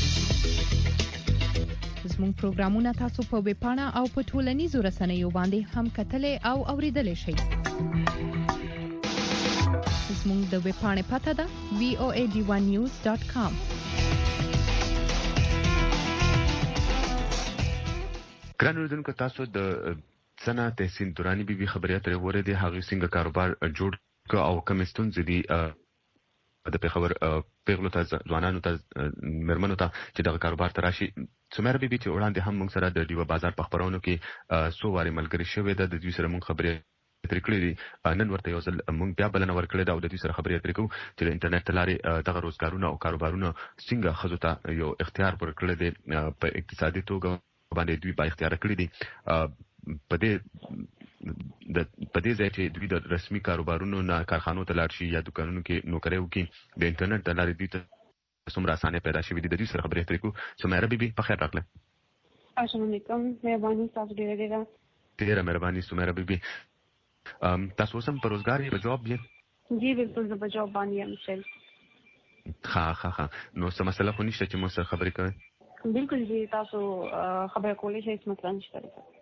زموږ پروګرامونه تاسو په ویب پاڼه او په ټولنیزو رسنیو باندې هم کتلای او اوریدلای شئ. زموږ د ویب پاڼې پته ده وی او ای ډی ون نیوز ډاټ کام. ګران اوریدونکو تاسو د سنا تحسین دورانی بیبي خبريات لري وره دي هغه څنګه کاروبار جوړ او کوم ستونزې دي د پیښور پیغلو ته ځوانانو ته مرمنو ته چې د کاروبار تراشي. سمیره بیبي چې وړاندې هم موږ سره د ډیوا بازار په خبرونو کې سو واري ملګری شوې ده. د دې سره موږ خبرې ترې کړې دي. نن ورته یو ځل موږ بیا بلنه ورکړې ده او د دې سره خبرې ترې کوو چې د انټرنیټ لارې دغه روزګارونه او کاروبارونه څنګه خزو ته یو اختیار ورکړل دي په اقتصادي توګه باندې دوی با اختیار کړی دي. په دې د په دې ځای چې دوی د رسمي کاروبارونو نه کارخانو ته لاړ شي یا دکانونو کې نوکریو کې د انټرنیټ د لارې دوی ته څومره اسانه پیدا شوې دي. د دې سره خبرې اترې کوو. سمیره بیبي په خیر راغله. السلام علیکم. مهرباني تاسو ډیره ډیره ډیره مهرباني سمیره بیبي. تاسو هم په روزګار یې په جواب یې؟ جی بالکل زه په جواب باندې یم شل. ها ها ها نو څه مسله خو نشته چې موږ سره خبرې کوئ؟ بالکل جی تاسو خبرې کولای شئ. څه مسله نشته.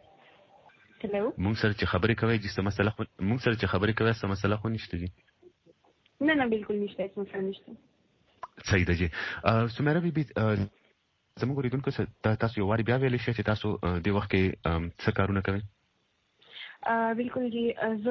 هلو موږ سره چې خبرې کوي چې څه مسله خو موږ سره چې خبرې کوي څه مسله خو نشته جی؟ نه نه بالکل نشته. څه مسله نشته. صحیح ده جی. سمیره بیبي زموږ اوریدونکو تاسو یو واری بیا ویلی شئ چې تاسو د وخت کې څه کارونه کوئ؟ بالکل جی. زه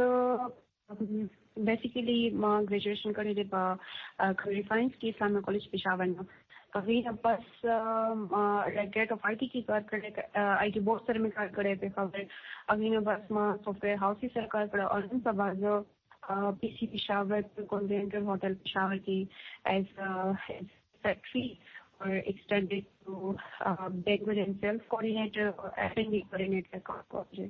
بیسیکلی ما ګریجویشن کړی دی په کمپیوټر ساينس کې اسلامي کالج پېښور نه. اغینا بس ریګریټ اف آئی ٹی کی کار کړی. آئی ٹی بورډ سره مې کار کړی په خبر. اغینا بس ما سافټویر هاوس سره کار کړی او نن سبا زه پی سی پېښور کونټیننټل هوټل پېښور کې ایز سیکرټری or extended to uh, banquet and sales coordinator or F and B coordinator کار کوي.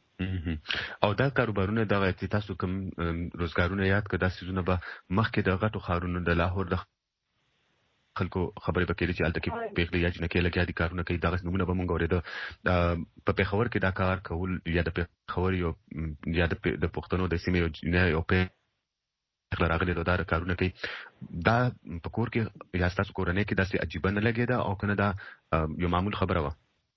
او دا کاروبارونه دغه چې تاسو کوم روزګارونه یاد کړه د سيزونه به مخکې د غټو خارونو د لاهور د خلکو خبرې پکې چې الته کې پیغلې یا جنکې لګیا دي کارونه کوي. دغه نمونه به مونږ اورېده. په پیښور کې دا کار کول یا د پیښور یو یا د پښتنو د سیمې یو په خپل راغلي دا کارونه کوي. دا په کور کې یا تاسو کورنۍ کې داسې عجیب نه لګیدا او کنه دا یو معمول خبره و؟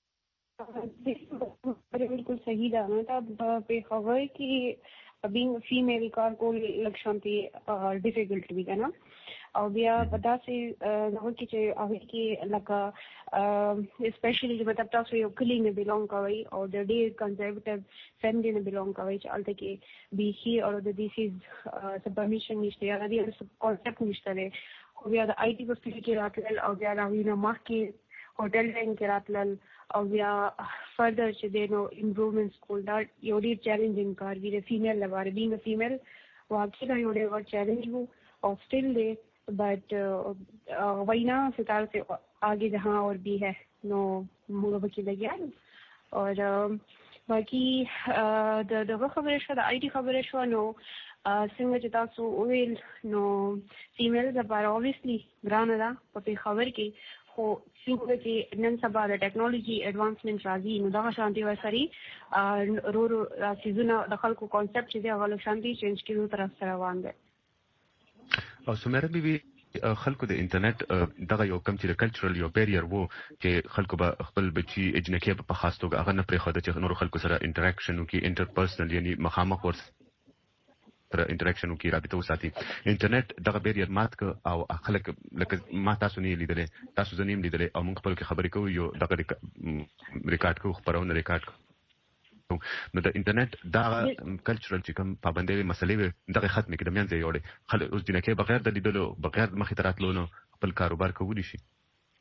بالکل صحیح ده. نو دا په خبر کې being a female کار کول لکشانتي ډیفیکلټ وی کنه او بیا پتا سي نو کې چې هغه کې لکه اسپیشلی مطلب تاسو یو کلی نه بیلونګ کوي او د ډیر کنزرویټیو فیملی نه بیلونګ کوي چې الته کې بي سي او د دي سي سبمیشن نشته یا د دې کانسپټ نشته. خو بیا د آی ټي په فیلډ کې راتلل او بیا راوینه مخ کې هوټل رینګ کې راتلل او بیا فردر چې دینو امپروومنت سکول دا یو ډیر چیلنجینګ کار وی د فیمیل لپاره. بینګ ا فیمیل واقعي دا یو ډیر چیلنج وو او سټیل دی بٹ وینا ستاره سے آگے جہاں اور بھی ہے نو موږ به کې لګیا او باقي د دغه خبره شو د آی ټي خبره شو نو څنګه چې تاسو ویل نو فیمیل لپاره اوبویسلی ګرانه ده په خبر کې. خو څنګه چې نن سبا د ټیکنالوژي اډوانسمنت راځي نو دا شانتي وسري رو رو سيزونه د خلکو کانسپټ چې د غلط شانتي چینج کیدو طرف سره روان دي. او سمیره بیبي خلکو د انټرنیټ دغه یو کم چې کلچرل یو بیریر وو چې خلکو به خپل بچي اجنکه په خاص توګه هغه نه پرې خو د چې نور خلکو سره انټریکشن وکي انټرپرسنل یعنی مخامخ ور سره انټریکشن وکي رابطه وساتي. انټرنیټ دغه بیریر مات ک او خلک لکه ما تاسو نه لیدلې تاسو زنیم لیدلې او موږ خپل کې خبرې کوو یو دغه ریکارډ کوو خبرونه ریکارډ نو د انټرنیټ دا کلچرل چې کوم پابندۍ مسلې دغه ختمې کې د میانځي یوړې خلک اوس جنکه بغیر د لیدلو بغیر مخې تراتلو نو خپل کاروبار کولی شي.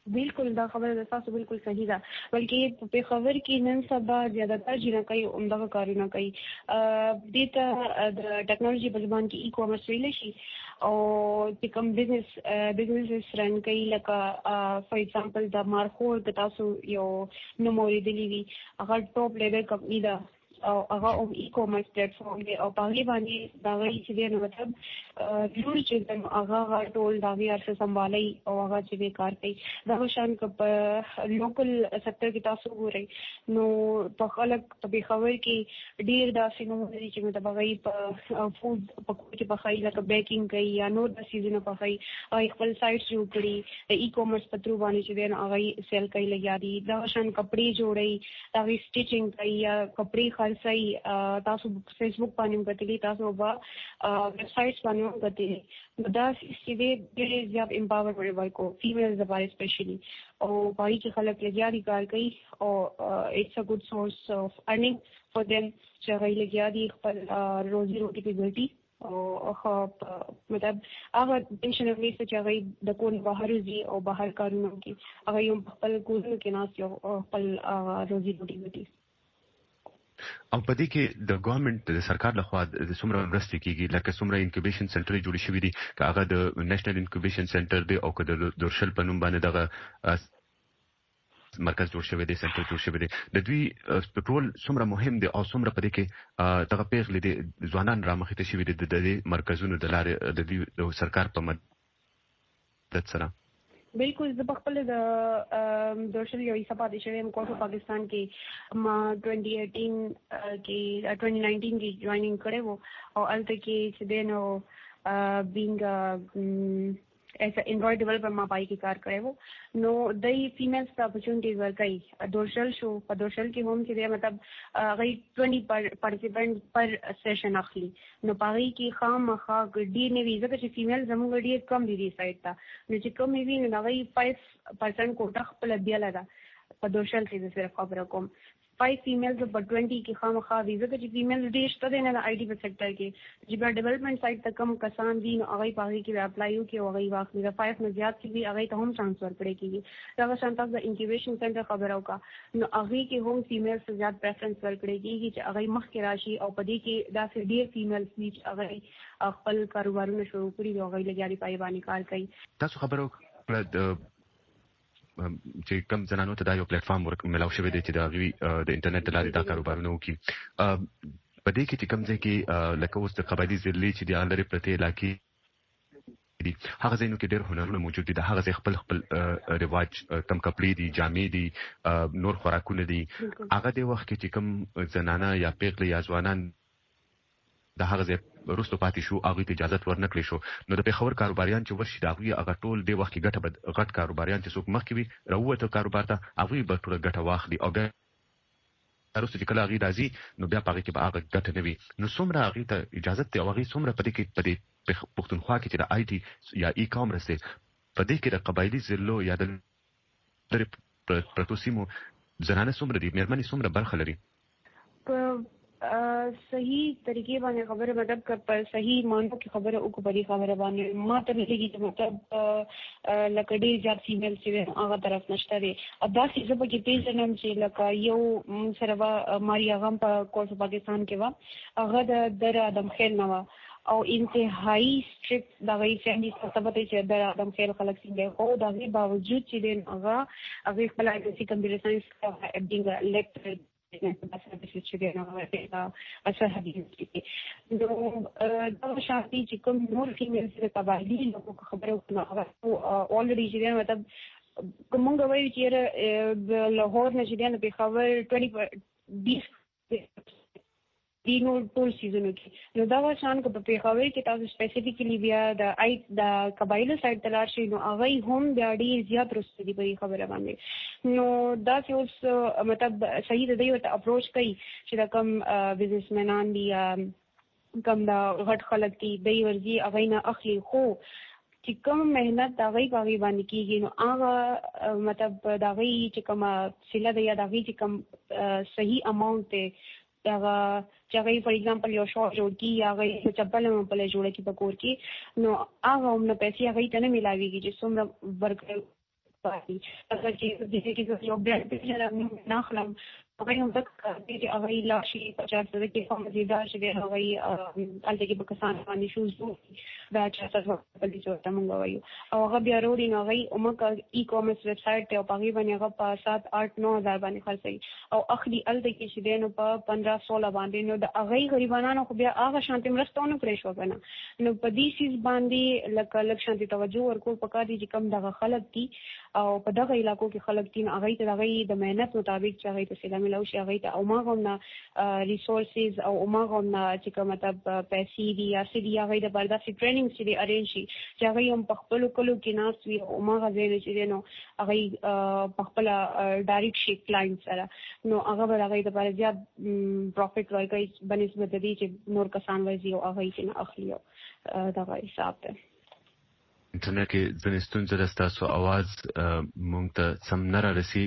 بالکل دا خبره تاسو بالکل صحیح ده بلکې په خبر کې نن سبا زیاتره جنا کوي عمده کارونه کوي د ته د ټیکنالوژي په ځبان کې ای کامرس ویل شي او چې کوم بزنس بزنس رن کوي لکه فور ایگزامپل د مارکور د تاسو یو نوموري دی وی هغه ټاپ لیول کمپنی ده او هغه هم ای کامرس پلیټ فارم دی او په باندې دا غوړي چې دی نو مطلب جوړ چې هغه ټول دا وی ارسه سمبالي او هغه چې کار کوي دا شان په لوکل سېکټر کې تاسو ګورئ نو په خلک په خبر کې ډیر دا سينو دي چې مطلب هغه په فود په کې په خای لکه بیکینګ کوي یا نور د سیزن په خای او خپل سایت جوړ کړي ای کامرس په تر باندې چې دی هغه سیل کوي لګیا دي دا شان کپڑے جوړي دا وی سټیچینګ کوي یا کپڑے صحیح تاسو فیسبوک باندې کتلی تاسو با ویب سایټس باندې کتلی دا چې دې ډېر زیات امپاور ورکو فیمیلز لپاره سپیشلی او پای کې خلک لګیا دي کار کوي او اټس ا ګډ سورس اف ارنینګ فور دیم چې هغه لګیا دي خپل روزي روټي په ګټي او خو مطلب هغه پنشن ویسه چې هغه د کور بهر زی او بهر کارونه کوي هغه یو خپل کورونه کې ناس یو خپل روزي روټي ګټي او په دې کې د ګورنمنت د سرکار لخوا د څومره مرستې کیږي لکه څومره انکوبیشن سنټر جوړ شوی دي که هغه د نېشنل انکوبیشن سنټر دی او که د دورشل په نوم باندې دغه مرکز جوړ شوی دی سنټر جوړ شوی دی د دوی ټول څومره مهم دي او څومره په دې کې دغه پیغلې دي ځوانان رامخې ته شوی دي د دې مرکزونو د لارې د دوی سرکار په مدد سره بالکل زه په خپل د دورشل یو حصہ پاتې شوم کوټ پاکستان کې ما twenty eighteen کې twenty nineteen کې جوائنینګ کړې وو او الته کې چې دینو بینګ ایز ا انډرائډ ډیولپر ما پای کې کار کړی وو نو د فیمیلز ته اپورچونټیز ورکړي دورشل شو په دورشل کې هم چې دی مطلب هغه twenty پارټیسپینټ پر سیشن اخلي نو پای کې خامخا ګډي نه وی ځکه چې فیمیل زموږ ډیر کم دي دې سایت ته نو چې کوم وی نو هغه five percent کوټه خپل بیا لدا په دورشل کې صرف خبره کوم five females په twenty کې خامخا وی ځکه چې فیمیل ډیر شته نه د آی ټي په سېکټر کې چې په ډیولپمنٹ سایت ته کم کسان دي نو هغه پای کې اپلای وکړي او هغه واخلي د five نه زیات چې هغه ته هم ټرانسفر کړي کیږي دا شان تاسو د انکیوبیشن سنټر خبرو کا نو هغه کې هم فیمیل څخه زیات پریفرنس ورکړي کیږي چې هغه مخ کې راشي او په دې کې دا سې ډیر فیمیل چې هغه خپل کاروبارونه شروع کړي او هغه لګیاري پای باندې کار کوي تاسو خبرو کړه چې کوم زنانو ته دا یو پلیټ فارم ورک ملاو شوی دی چې دا غوي د انټرنیټ لارې دا کاروبارونه وکړي په دې کې چې کوم ځای کې لکه اوس د قبایلی ضلع چې د اندرې پرته علاقې دي هغه ځایونو کې ډېر هنرونه موجود دي د هغه ځای خپل خپل رواج کم کپړې دي جامې دي نور خوراکونه دي هغه د وخت کې چې کوم زنانه یا پیغلې یا ځوانان د هغه ځای وروسته پاتې شو هغه ته اجازه ورنکړې شو نو د پیښور کاروباریان چې ورشي دا غوي هغه ټول د وخت کې ګټه غټ کاروباریان چې څوک مخکې وي راوته کاروبار ته هغه به ټول ګټه واخلي او بیا وروسته چې کله هغه راځي نو بیا پاره کې به هغه ګټه نه وي نو څومره هغه ته اجازه ته هغه څومره پدې کې پدې پښتونخوا کې چې د آی ټي یا ای کامرس پدې کې د قبایلی ضلعو یا د پرتو سیمو زنانه څومره دي مېرمنې څومره برخه لري صحیح طریقې باندې خبره مطلب ک په صحیح مانو کې خبره او کو بری خبره باندې ما ته لګي چې مطلب لکه ډیر زیات فیمیل چې هغه طرف نشته دي ادا چې زه په کې پیژنم چې لکه یو سره ماریا غم په کوټ پاکستان کې وا هغه د در ادم خیل نو او انتهایی سټریکټ دا وی فیملی څخه چې د ادم خیل خلک څنګه خو دا غي باوجود چې دین هغه هغه خپل اګسی کمپیوټر ساينس کا اډینګ لیکچر چې چې نه ورته اصل حدیث نو دا شاعري چې کوم نور فیمیل سره قبایلی لوکو خبره وکړه هغه اولریډي چې مطلب کومه وایي چې د لاهور نه چې د خبر twenty بیس دی نو ټول سیزن کې نو دا شان کو په پیښور کې تاسو سپیسیفیکلی بیا د آی د قبایلی سایت تلار شي نو هغه هم د ډیر زیات رسېدي په خبره باندې نو دا چې اوس مطلب صحیح دی ورته اپروچ کوي چې دا کم بزنسمنان دي کم دا غټ خلک دي د ورځي هغه نه اخلي خو چې کوم مهنت دا غي باغی باندې کیږي نو هغه مطلب دا غي چې کوم سله دی دا غي چې کوم صحیح اماونت ته دا چې هغه فور ایگزامپل یو شو جوړ کی یا هغه چپل هم په لجوړه کې پکور کې نو هغه هم نه پیسې هغه ته نه ملاويږي چې څومره ورکړي پاتې اگر چې د دې کې یو بل څه نه خلم هغه هم د دې هغه لاشي په چا څه کې کوم زیاده شي هغه الته کې پاکستان باندې شوز دا چې تاسو په دې څه ته مونږ وایو او هغه بیا وروړي نو هغه عموما ای کامرس ویب سټ ته په هغه باندې هغه په سات آټ نو هزار باندې خرڅي او اخلي الته کې چې دینو په پندرہ سولہ باندې نو د هغه غریبانو خو بیا هغه شانتي مرستونه پرې شو کنه نو په دې سیس باندې لکه لک شانتي توجه ورکول پکار دي چې کم دغه خلک دي او په دغه علاقو کې خلک دي هغه ته دغه د مهنت مطابق چې هغه ته سلام لو شي هغه ته او ما هم نه ریسورسز او ما هم نه چې کوم مطلب پیسې دي یا سړي هغه د برداشت ټریننګ چې دی ارینج شي چې هغه هم په خپل کلو کې ناس وي او ما غوښنه چې نو هغه په خپل ډایرکټ شي کلاینټ سره نو هغه به هغه د بار زیات پروفټ ورکړي بنسبت دي چې نور کسان وایي او هغه چې نه اخلي دغه حساب ته انټرنیټ کې ځینې ستونزې د ستاسو اواز مونږ ته سم نه رارسي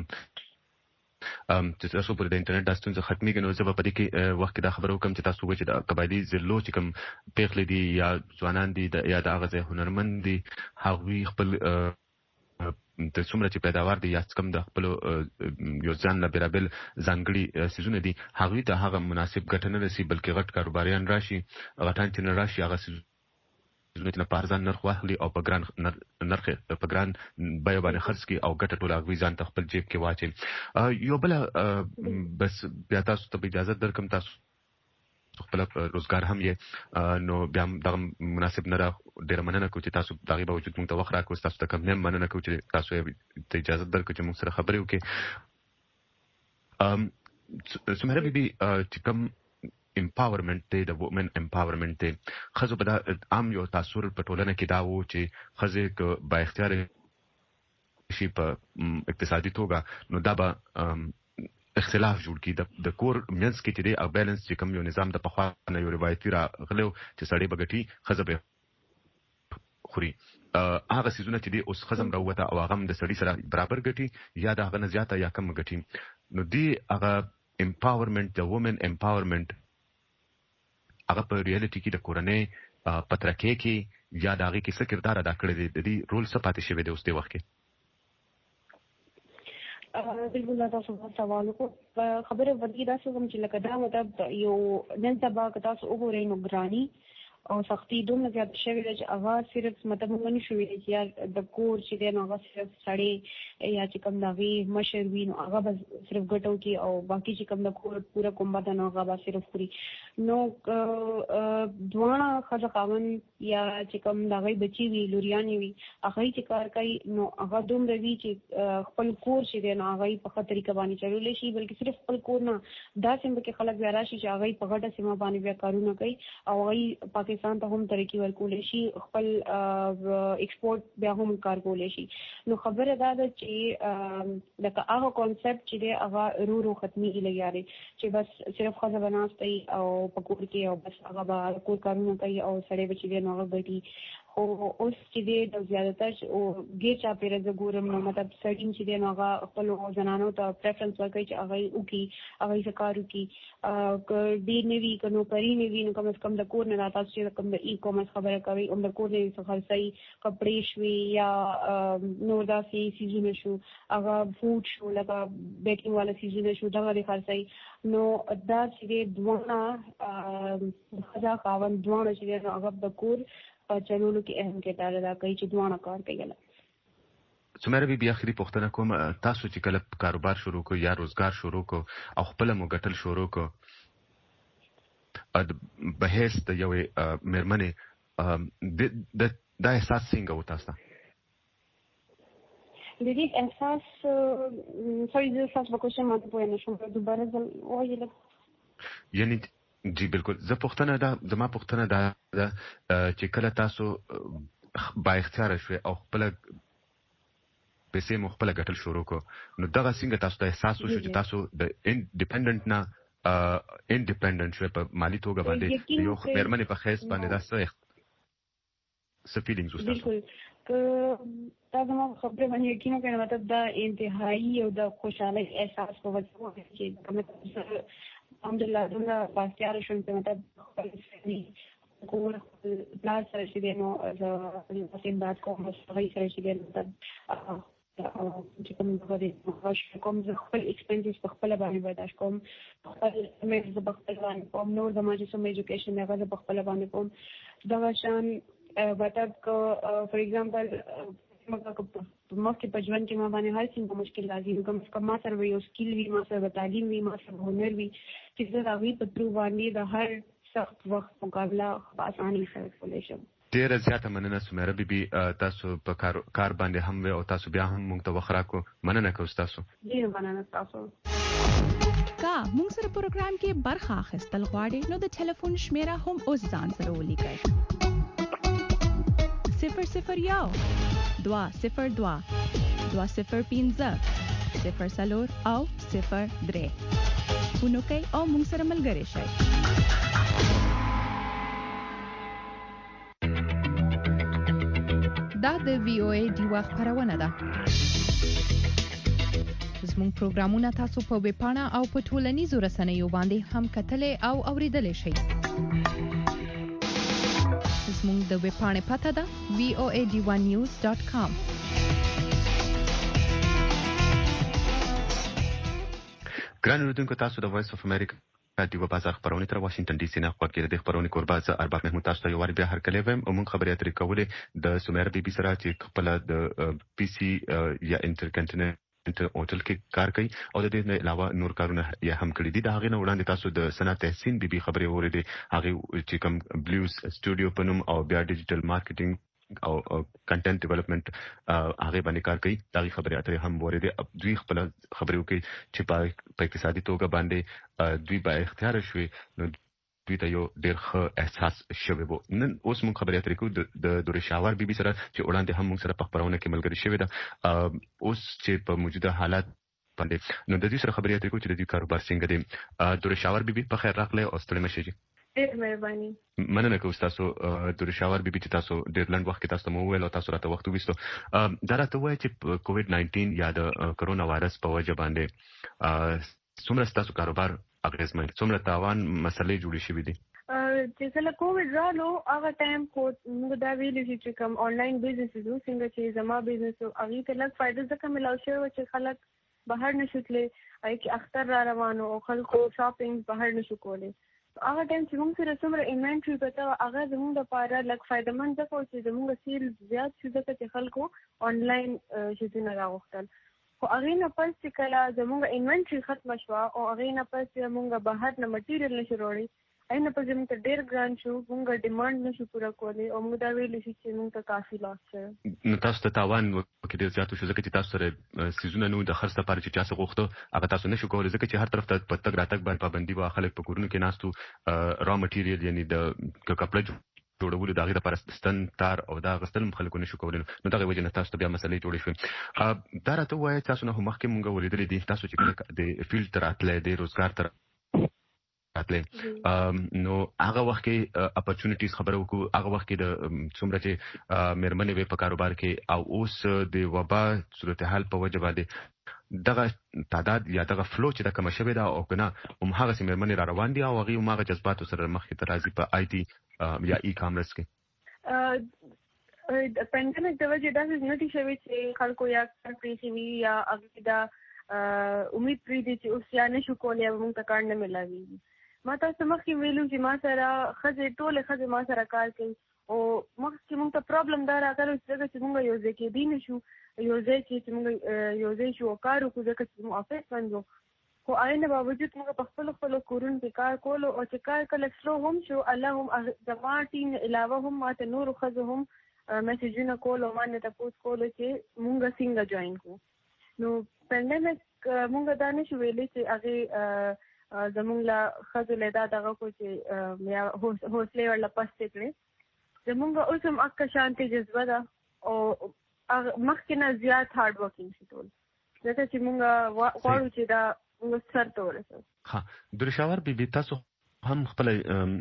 ام چې تاسو پر د انټرنیټ د ستونزې ختمېږي نو زه به په دې کې وخت کې دا خبره وکړم چې تاسو وایي چې د قبایلي ضلعو چې کوم پیغلې دي یا ځوانان دي یا د هغه ځای هنرمند دي هغوی خپل د څومره چې پیداوار دي یا کم د خپل یو ځان له بیرابل ځانګړي سیزونه دي هغوی ته هغه مناسب ګټه نه رسي بلکې غټ کاروباریان راشي غټان چې نه راشي هغه زونه په ارزان نرخ واخلي او په ګران نرخ په ګران بیه باندې خرڅ کړي او ګټه ټول هغوی ځان ته خپل جیب کې واچي یو بل بس بیا تاسو ته اجازه درکم تاسو خپل روزګار هم یې نو بیا دغه مناسب نه را ډېره مننه کوم چې تاسو دغه باوجود موږ ته وخت راکوئ تاسو ته کوم نه مننه کوم چې تاسو ته اجازه درکړئ چې موږ سره خبرې وکړي سمیرا بیبي چې کوم empowerment دی د وومن empowerment دی خزو په عام یو تاثیر په ټولنه کې دا وو چې خزه با اختیار شي په اقتصادي توګه نو دا به اختلاف جوړ کی د کور مینس کې چې دی او بیلانس چې کوم یو نظام د پخوا نه یو روایتي را غلو چې سړی بغټي خزه به خوري هغه سيزونه چې دی اوس خزم راوته او هغه د سړی سره برابر غټي یا د هغه نه زیاته یا کم غټي نو دی هغه empowerment د وومن empowerment هغه په ریالټي کې د کورنۍ پترکې کې یا د هغه کې څه کردار ادا کړی دی د دې رول څه پاتې شوی دی اوس د وخت کې بالکل تاسو په سوال کو خبره ودی دا څه کوم چې لکه دا مطلب یو نن سبا که تاسو وګورئ نو ګرانی او سختي دومره زیات شوی دی چې هغه صرف مطلب مونږ نه شوی چې یا د کور چې دی نو هغه صرف سړی یا چې کوم دغه مشر وي نو هغه به صرف ګټو کې او باقي چې کوم د کور پورا کوم باندې نو هغه به صرف خوري نو دوه خځه قانون یا چې کوم دغه بچي وي لورياني وي هغه چې کار کوي نو هغه دومره وی چې خپل کور چې دی نو هغه په خطر کې باندې چلول شي بلکې صرف خپل کور نه دا سم کې خلک بیا راشي چې هغه په غټه سیمه باندې بیا کارونه کوي او هغه پاکستان ته هم ترقی ورکول شي خپل ایکسپورت بیا هم کار کول شي نو خبره دا ده چې لکه هغه کانسپټ چې دی هغه رو رو ختمي لګیاري چې بس صرف خزه بناستي او پکور کې او بس هغه به کور کارونه کوي او سړی بچي دی نو هغه ګټي خو اوس چې دی د زیاتره او ګیر چا پیره د ګورم نو مطلب سړی چې دی نو هغه خپل ځنانو ته پریفرنس ورکوي چې هغه وکي هغه څه کار وکي ک ډیر نیوي کنو پرې نیوي نو کوم کم د کور نه راځي چې کوم د ای کامرس خبره کوي او د کور نه څه خرڅي کپڑے شوي یا نور داسې سیزونه شو هغه فود شو لکه بیکینګ والا سیزونه شو دا غوړي خرڅي نو دا چې دوه خزا خاون دوه چې هغه د کور چلولو کې اهم کردار ادا کوي چې دوه کار کوي سمیرا بیبي اخري پوښتنه کوم تاسو چې کله کاروبار شروع کو یا روزګار شروع کو او خپل مو ګټل شروع کو به هیڅ د یو مېرمنې د دا احساس څنګه و تاسو د دې احساس سوري زه تاسو په کوم ماته پوهه نشم دوباره وایي یعنی جی بالکل زه پوښتنه دا زما پوښتنه دا چې کله تاسو با اختیار شوي او خپل پیسې مو خپل ګټل شروع کو نو دغه څنګه تاسو ته احساس وشو چې تاسو د انډیپندنت نه انډیپندنت شوي په مالی توګه باندې یو مېرمنې په خیس باندې دا څه څه فیلینګز وستاسو بالکل دا زما خبره باندې یقین کوم مطلب دا انتهایی او د خوشاله احساس په وجه چې کومه الحمدلله دغه پاستیار شوم چې مطلب خپل کور پلاس سره شي نو د سیم بات کوم هغه سره شي مطلب چې کوم غوړي معاش کوم زه خپل ایکسپنسز په خپل باندې برداشت کوم خپل مې زه په خپل باندې کوم نور د ماجي سم ایجوکیشن هغه زه په خپل باندې کوم دا شان وټر کو فور ایگزامپل مګه په مخکې په ژوند کې ما باندې هر څه مشکل راځي کوم کوم ما سره یو سکیل وي ما سره تعلیم وي ما سره هنر وي چې زه راوي په ترو باندې د هر سخت وخت مقابله په اسانۍ سره کولای شم. ډیره زیاته مننه سمیره بیبي تاسو په کار کار باندې هم او تاسو بیا هم موږ ته وخت راکو مننه کوم تاسو. ډیره مننه تاسو. کا موږ سره پروګرام کې برخه اخیستل غواړئ نو د ټلیفون شمیره هم اوس ځان سره ولیکئ. صفر صفر یو دوا صفر دوا دوا صفر پنځه صفر څلور او صفر درې ونوکئ او موږ سره ملګري شئ. دا د وی او ای ډیوا خبرونه ده. زموږ پروګرامونه تاسو په ویب پاڼه او په ټولنیزو رسنیو باندې هم کتلای او اوریدلای شئ. زموږ د ویب پاڼې پته ده وی او ای ډیوا نیوز ډاټ کام. ګران اوریدونکو تاسو د وایس اف امریکا دیو بازار خبرونه تر واشنگټن ډي سي نه خپل د خبرونه کورباز ارباب محمود تاسو ته یو ور بیا هر کله ویم او موږ خبرې اترې کولې د سمیر بي بي سره چې خپل د پی سي یا انټرکنټیننټل هوټل کې کار کوي او د دې نه علاوه نور کارونه یې هم کړی دي. دا هغه نه وړاندې تاسو د سنا تحسین بي بي خبرې اورېدې هغه چې کوم بلوز سټوډیو پنوم او بیا ډیجیټل مارکیټینګ او کنټینټ ډیولپمنٹ هغه باندې کار کوي. دا خبرې اترې هم اورېدې. دوی خپل خبرې وکړي چې په اقتصادي توګه باندې دوی با اختیار شوي نو دوی ته یو ډېر ښه احساس شوی وو. نن اوس موږ خبرې اترې کوو د دورشاور بي بي سره چې وړاندې هم موږ سره په خبرونه کې ملګري شوې ده. اوس چې په موجوده حالات باندې نو د دې سره خبرې اترې کوو چې د دې کاروبار څنګه دی. دورشاور بي بي په خیر راغلی او ستړي مه شئ. ډېر مهرباني. مننه کوم تاسو دورشاور بي بي چې تاسو ډېر لنډ وخت کې تاسو مو ویل او تاسو راته وخت وګستو. دا راته وایي چې کووډ ناینټین یا د کرونا وایرس په وجه باندې څومره تاسو کاروبار اغیزمن څومره تاوان مسلې جوړې شوې دي. چې کله کووډ رالو هغه ټایم کو موږ دا ویلي چې کوم آنلاین بزنس وو څنګه چې زما بزنس هغه ته لږ فائدہ ځکه ملاو شو چې خلک بهر نشوتلې اې کې اختر را روانو او خلکو شاپینګ بهر نشو کولای. هغه ټایم چې موږ سره څومره انوینټری پته هغه زموږ لپاره لږ فائدمن ده چې زموږ سیل زیات شو ځکه چې خلکو آنلاین شیزونه راغوښتل. خو هغه نه پس چې کله زموږ انوینټری ختم شو او هغه نه پس چې موږ بهر نه مټیریل نشو وروړي اې نه پس موږ ډېر ګران شو موږ ډیماند نشو پوره کولی او موږ دا ویل چې موږ ته کافي لاس شو. نو تاسو ته تاوان وکړي ډېر زیات شو ځکه چې تاسو سره سیزونه نو د خرڅ لپاره چې تاسو غوښتو هغه تاسو نشو کولای ځکه چې هر طرف ته په تګ راتګ باندې پابندي و خلک په کورونو کې ناستو را مټیریل یعنی د کپړه جوړولو د هغې لپاره ستن تار او دا غستل خلکو نشو کولی نو دغه وجه نه تاسو ته بیا مسلې جوړې شوې. دا راته ووایه تاسو نه هم مخکې مونږ ولیدلې دي تاسو چې کله د فیلډ ته راتلی د روزګار ته راتلی نو هغه وخت کې اپرچونټیز خبره وکړو هغه وخت کې د څومره چې مېرمنې وې په کاروبار کې او اوس د وبا صورتحال په وجه باندې دغه تعداد یا دغه فلو چې د کمه شوې ده او که نه هماغسې مېرمنې را روان دي او هغوی هماغه جذباتو سره مخکې ته راځي په آی ټي یا ای کامرس کې. پینډمیک د وجې داسې نه دي شوي چې خلکو یا کار پرېښي وي یا هغوی دا امید پرېږدي چې اوس یا نشو کولی او موږ ته کار نه میلاویږي. ما تاسو مخکې ویلو چې ما سره ښځې ټولې ښځې ما سره کار کوي او مخکې موږ ته پرابلم دا راغلی چې ځکه چې موږ یو ځای کېدی نه شو یو ځای چې موږ یو ځای شو کار وکړو ځکه چې موږ افیس بند وو خو هغې نه باوجود موږ په خپلو خپلو کورونو کې کار کولو او چې کار کله سلو هم شو الله هم زما ټیم علاوه هم ما ته نورو ښځو هم میسیجونه کول او ما نه تپوس کولو چې موږ څنګه جوین کړو. نو پینډمیک موږ دا نه شو ویلی چې هغې زمونږ له ښځو له دا دغه کو چې یا حوصلې ورله پستې کړې زمونږ اوس هم اکه شانتې جذبه ده او مخکې نه زیات هارډ ورکینګ شي ټول ځکه چې موږ غواړو چې دا موږ سر ته ورسوو. ها دورشاور بي بي تاسو هم خپل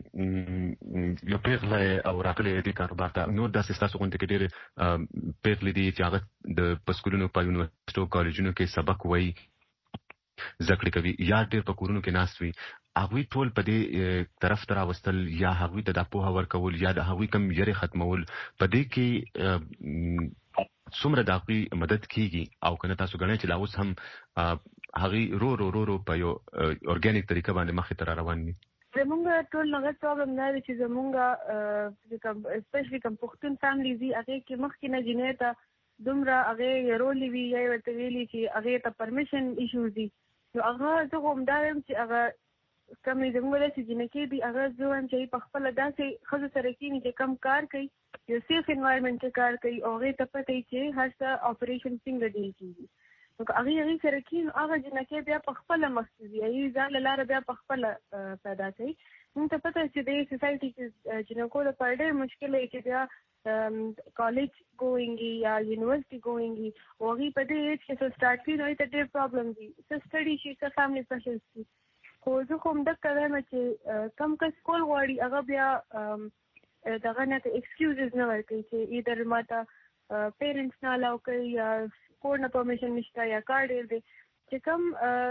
یو پیغله او راغلی دي کاروبار ته نور داسې تاسو غونډې کې ډېرې پیغلې دي چې هغه د په سکولونو په یونیورسټو کالجونو کې سبق وایي زده کړې کوي یا ډېر په کورونو کې ناست وي هغه ټول په دې طرف تر واستل یا هغه ته د پوهه ورکول یا د هغه کم یری ختمول په دې کې څومره د هغه مدد کیږي او کنه تاسو غواړئ چې لا اوس هم هغه رو رو رو رو په یو اورګانیک طریقه باندې مخې ته روان دي. زمونږ ټول نغد پرابلم دا دی چې زمونږ کوم اسپیشلی کوم پښتون فیملیز دي هغه کې مخکې نه جنې ته دومره هغه رولې وی یا ورته ویلي چې هغه ته پرمیشن ایشوز دي نو هغه زه کوم دا هم چې هغه کمې زموږ د سجنکې دي هغه زه هم چې په خپل داسې ښځو سره کېني چې کم کار کوي یو سیف انوایرمنټ کې کار کوي او هغې ته پته وي چې هر څه اپریشن څنګه ډیل کېږي نو که هغې هغې سره کېني نو هغه جنکې بیا په خپله مخکې ځي هغې ځان له لاره بیا په خپله پیدا کوي موږ ته پته چې د سوسایټي کې جنکو لپاره ډېر مشکل دی چې بیا کالج ګوینګي یا یونیورسټي ګوینګي او هغې په دې ایج کې څه سټارټ کړي نو هغې ته ډېر پرابلم دي څه سټډي شي څه فیملی پریشرز دي خو زه خو همدغه وایم چې کم کس کول غواړي هغه بیا دغه نه ته ایکسکیوزز نه ورکوي چې ایدر ماته پیرنټس نه الاو کوي یا کور نه پرمیشن نشته یا کار ډېر دی چې کوم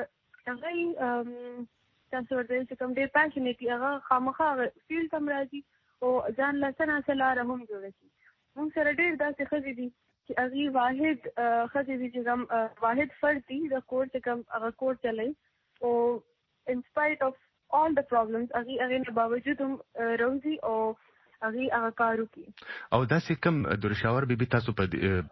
هغه تاسو ورته چې کوم ډېر پیشنیټ دي هغه خامخا فیلډ ته هم راځي او ځان له څه ناڅه لاره هم جوړه شي موږ سره ډېر داسې ښځې دي چې هغې واحد ښځې دي چې کوم واحد فرد دي د کور چې کوم هغه کور چلوي او in spite of all the problems هغې هغې نه باوجود هم روزي او هغې هغه کار وکړي او داسې کوم درشاور بیبي تاسو په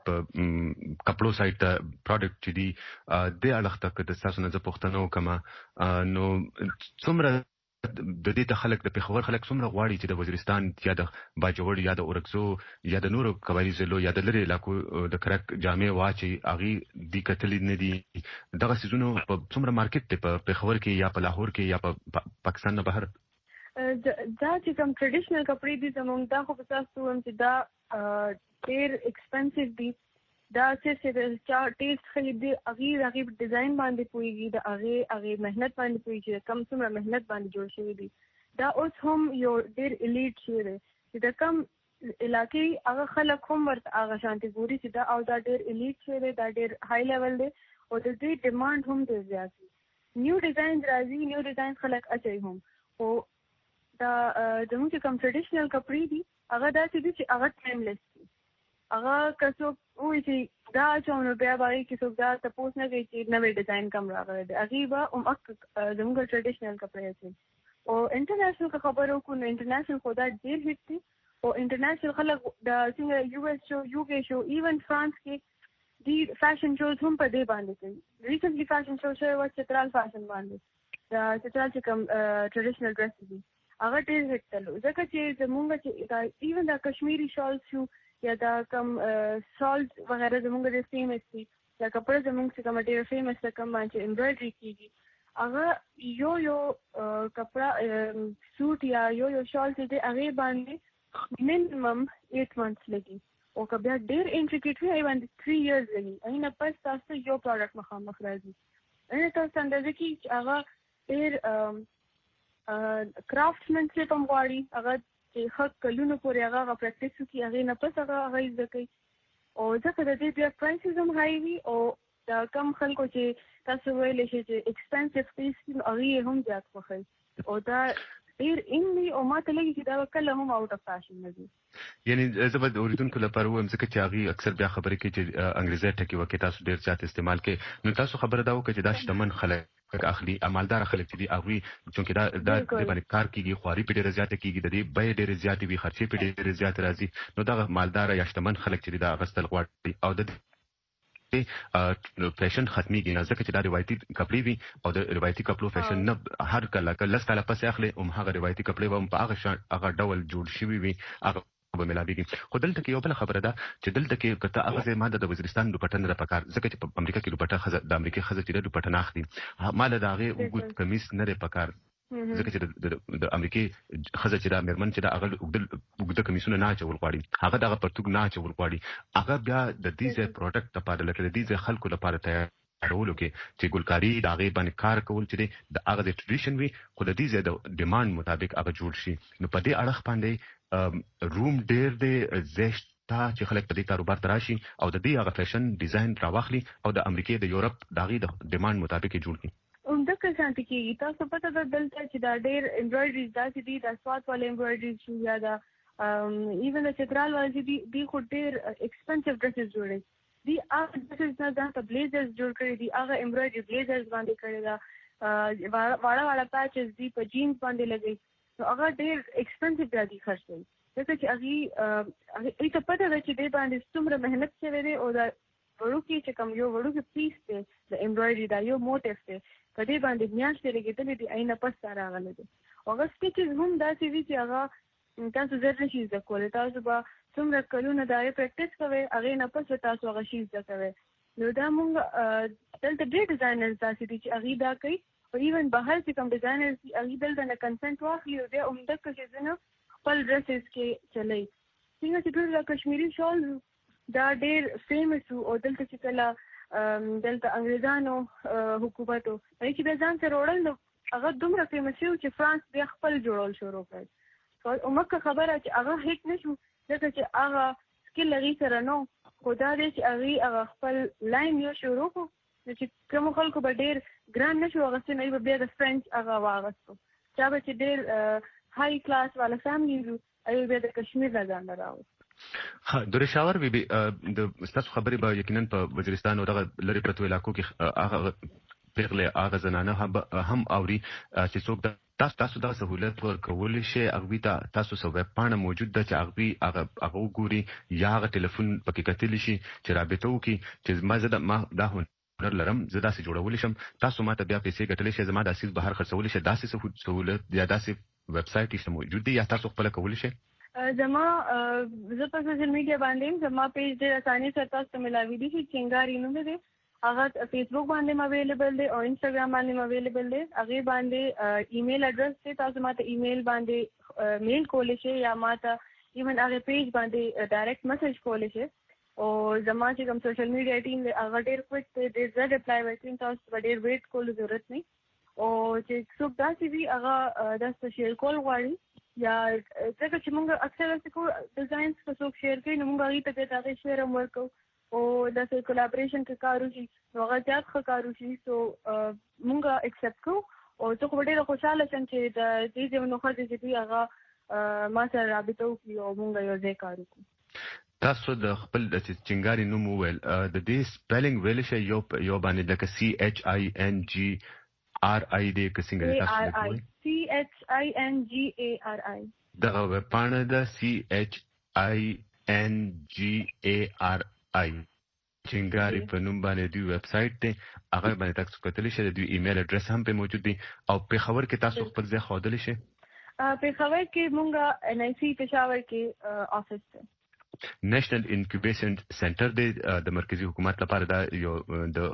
کپړو سایټ ته پروډکټ چې دي دې اړخ ته که تاسو نه زه پوښتنه وکړم نو څومره د دې ته خلک د پېښور خلک څومره غواړي چې د وزیرستان یا د باجوړ یا د اورکزو یا د نورو قبایلي ضلعو یا د لرې علاقو د کرک جامې واچي هغې دي کتلي نه دي دغه څیزونو په څومره مارکیټ دی په پېښور کې یا په لاهور کې یا په پاکستان نه بهر دا چې کوم ټریډیشنل کپړې دي زموږ دا خو به تاسو وایم چې دا ډېر ایکسپنسیو دي دا چې د چا ټیسټ ښه دی هغې د هغې ډیزاین باندې پوهېږي د هغې هغې محنت باندې پوهېږي چې کم څومره محنت باندې جوړ شوي دي دا اوس هم یو ډېر الیټ شوی دی چې د کم علاقې هغه خلک هم ورته هغه شانتې ګوري چې دا او دا ډېر الیټ شوی دی دا ډېر های لیول دی او د دې ډیمانډ هم ډېر زیات دی نیو ډیزاین راځي نیو ډیزاین خلک اچوي هم خو دا زموږ چې کوم ټریډیشنل کپړې دي هغه داسې دي چې هغه ټایملیس دي هغه که څوک وایي چې دا اچوم نو بیا به هغې کې څوک دا تپوس نه کوي چې نوی ډیزاین کوم راغلی دی هغې به هماغه زموږ ټریډیشنل کپړې اچوي او انټرنیشنل که خبره وکړو نو انټرنیشنل خو دا ډېر هټ دی او انټرنیشنل خلک د څنګه یو ایس شو یو کې شو ایون فرانس کې دي فیشن شوز هم په دې باندې کوي ریسنټلی فیشن شو شوی وه چترال فیشن باندې د چترال چې کوم ټریډیشنل ډرس دي هغه ډېر هټ تلو ځکه چې زموږ چې ایون دا کشمیري شالز شو یا دا کم سالز وغیره زموږ ډېر فیمس دي یا کپړه زموږ چې کومه ډېره فیمس ده کوم باندې چې امبرايډري کېږي هغه یو یو کپړه سوټ یا یو یو شال چې دی هغې باندې منیمم ایټ منتھس لګي او که بیا ډېر انټریکیټ وي هغې باندې تھري ایئرز لګي هغې نه پس تاسو ته یو پروډکټ مخامخ راځي هغې نه تاسو اندازه کړي چې هغه ډېر کرافټمنشپ هم غواړي هغه چې ښه کلونو پورې هغه هغه پریکټس وکړي هغې نه پس هغه هغه زده کوي او ځکه د دې بیا پرایسز هم های وي او د کم خلکو چې تاسو ویلی شئ چې ایکسپنسیو پیس دي نو هغې یې هم زیات خوښوي او دا ډېر ان وي او ما ته لګي چې دا به کله هم آوټ اف فیشن نه ځي یعنې زه به د اورېدونکو لپاره ووایم ځکه چې هغې اکثر بیا خبرې کوي چې انګریزي ټکي وکړي تاسو ډېر زیات استعمال کوي نو تاسو خبره دا وکړه چې دا شتمن خلک اخلي مالدار خلک چې دي هغوی چونکې دا دا د باندې کار کېږي خواري پې ډېره زیاته کېږي د دې بیې ډېرې زیاتې وي خرچې پې ډېرې زیاتې راځي نو دغه مالداره یا شتمن خلک چې دي دا اخیستل غواړي او د فیشن ختمېږي نه ځکه چې دا روایتي کپړې وي او د روایتي کپړو فیشن نه هر کله که لس کاله پسې اخلي همهغه روایتي کپړې به هم په هغه شان هغه ډول جوړ شوي وي هغه به ملاویږي خو دلته کې یو بله خبره ده چې دلته کې که ته هغه ځای ما د وزیرستان دوپټه نه ده پکار ځکه چې په امریکا کې دوپټه ښځه د امریکې ښځه چې ده دوپټه نه اخلي ما له د هغې اوږد کمیس نه دی پکار ځکه چې د امریکې ښځه چې دا مېرمن چې دا هغه اوږده کمیسونه نه اچول غواړي هغه دغه پرتوګ نه اچول غواړي هغه بیا د دې ځای پروډکټ لپاره لکه د دې ځای خلکو لپاره تیارولو کې چې ګلکاري د هغې باندې کار کول چې دی د هغه د ټریډیشن وي خو د دې ځای د ډیمانډ مطابق هغه جوړ شي نو په دې اړخ باندې روم ډېر دی ځای شته چې خلک په دې کاروبار ته راشي او د دې هغه فیشن ډیزاین راواخلي او د امریکې د یورپ د هغې د ډیمانډ مطابق یې جوړ کړي همدغه دغه شانتي کې تاسو پته ده دلته چې دا ډېر امبرايډریز داسې دي د سوات والے امبرايډریز شو یا دا ایون د چترال والے دي دی خو ډېر ایکسپنسیو ډریسز جوړي دي هغه ډریسز نه دا بلیزرز جوړ کړي دي هغه امبرايډري بلیزرز باندې کړي دا واړه واړه پاچز دي په جینز باندې لګي نو هغه ډېر ایکسپنسیو دي خرڅ دي ځکه چې هغه هغه ته پته ده چې دې باندې څومره مهنت شوی دی او دا وړوکی چې کوم یو وړوکی پیس دی د امبرايډري دا یو موټیف دی په دې باندې میاشتې لګېدلې دي عینه پس راغلی دی هغه سټیچز هم داسې دي چې هغه تاسو زر نشئ زده کولی تاسو به څومره کلونه د هغې پریکټس کوئ هغې نه پس به تاسو هغه شي زده کوئ نو دا مونږ دلته ډېر ډیزاینرز داسې دي چې هغې دا کوي او ایون بهر چې کوم ډیزاینرز دي هغې دلته نه کنسنټ واخلي او بیا عمده څیزونه خپل ډریسز کې چلوي څنګه چې ټول کشمیري شال دا ډېر فیمس و او دلته چې کله دلته انګریزانو حکومت و هغې چې بیا ځان سره وړل نو هغه دومره فیمس شو چې فرانس بیا خپل جوړول شروع کړ او مکه خبره چې هغه هیټ نه شو ځکه چې هغه سکل هغې سره نه خو دا دی چې هغې هغه خپل لاین یو شروع کړو نو چې کومو خلکو به ډېر ګران نه شو اخیستی نو به بیا د فرینچ هغه واغستو چا به چې ډېر هائی کلاس والا فیملی وو هغوی بیا د کشمیر نه ځان راوست ها درشاور بي بي د تاسو خبرې به یقینا په وزیرستان او دغه لری پرتو علاقو کې هغه پیغله هغه زنانه هم اوري چې څوک تاسو تاسو دا سہولت ورکول شي هغه ته تاسو سو ویب پاڼه موجود ده چې هغه هغه هغه ګوري یا هغه ټلیفون پکې کتلی شي چې رابطه وکړي چې ما زه ما دا هنر لرم زه داسې جوړولی شم تاسو ماته بیا پیسې ګټلی شئ زما داسې بهر خرڅولی شئ داسې سہولت یا داسې ویب سایټ یې موجود دی یا تاسو خپله کولی شئ زما زه په سوشل میډیا باندې زما پیج ډېر اسانۍ سره تاسو ته ملاوي دي چې چنګاري نوم دی هغه فیسبوک باندې م اویلیبل دی او انسټاګرام باندې م اویلیبل دی هغې باندې ایمیل اډرس دی تاسو ماته ایمیل باندې میل کولی شئ یا ماته ایون هغې پیج باندې ډایرکټ میسج کولی شئ او زما چې کوم سوشل میډیا ټیم دی هغه ډېر کویک دی ډېر زر ریپلای ورکوي تاسو به ډېر ویټ کولو ضرورت نه او چې څوک داسې وي هغه داسې شیر کول غواړي یا ځکه چې موږ اکثر داسې کوو ډیزاینس که څوک شیر کوي نو موږ هغې ته بیا د هغې شیر هم ورکوو او داسې کولابریشن کې کار وشي نو هغه زیات ښه کار وشي سو موږ اکسپټ کوو او زه خو به ډېره خوشحاله شم چې د دې ځای نو ښځې چې دوی هغه ما سره رابطه وکړي او موږ یو ځای کار وکړو تاسو د خپل د چنګاري نوم وویل د دې سپیلنګ ویلی شئ یو یو باندې لکه سی ایچ آی این جی آر آی دی که څنګه دی تاسو کوئ سی ایچ آی این جی اے آر آی دغه ویب پاڼه ده سی ایچ آی این جی اے آر آی چنګاري په نوم باندې دوی ویب سایټ دی هغه باندې تاسو کتلی شئ د دوی ایمیل اډرس هم په موجود دی او پېښور کې تاسو خپل ځای ښودلی شئ پېښور کې مونږ ان آی سی پېښور کې آفس دی نیشنل انکوبیشن سنټر دی د مرکزی حکومت لپاره دا یو د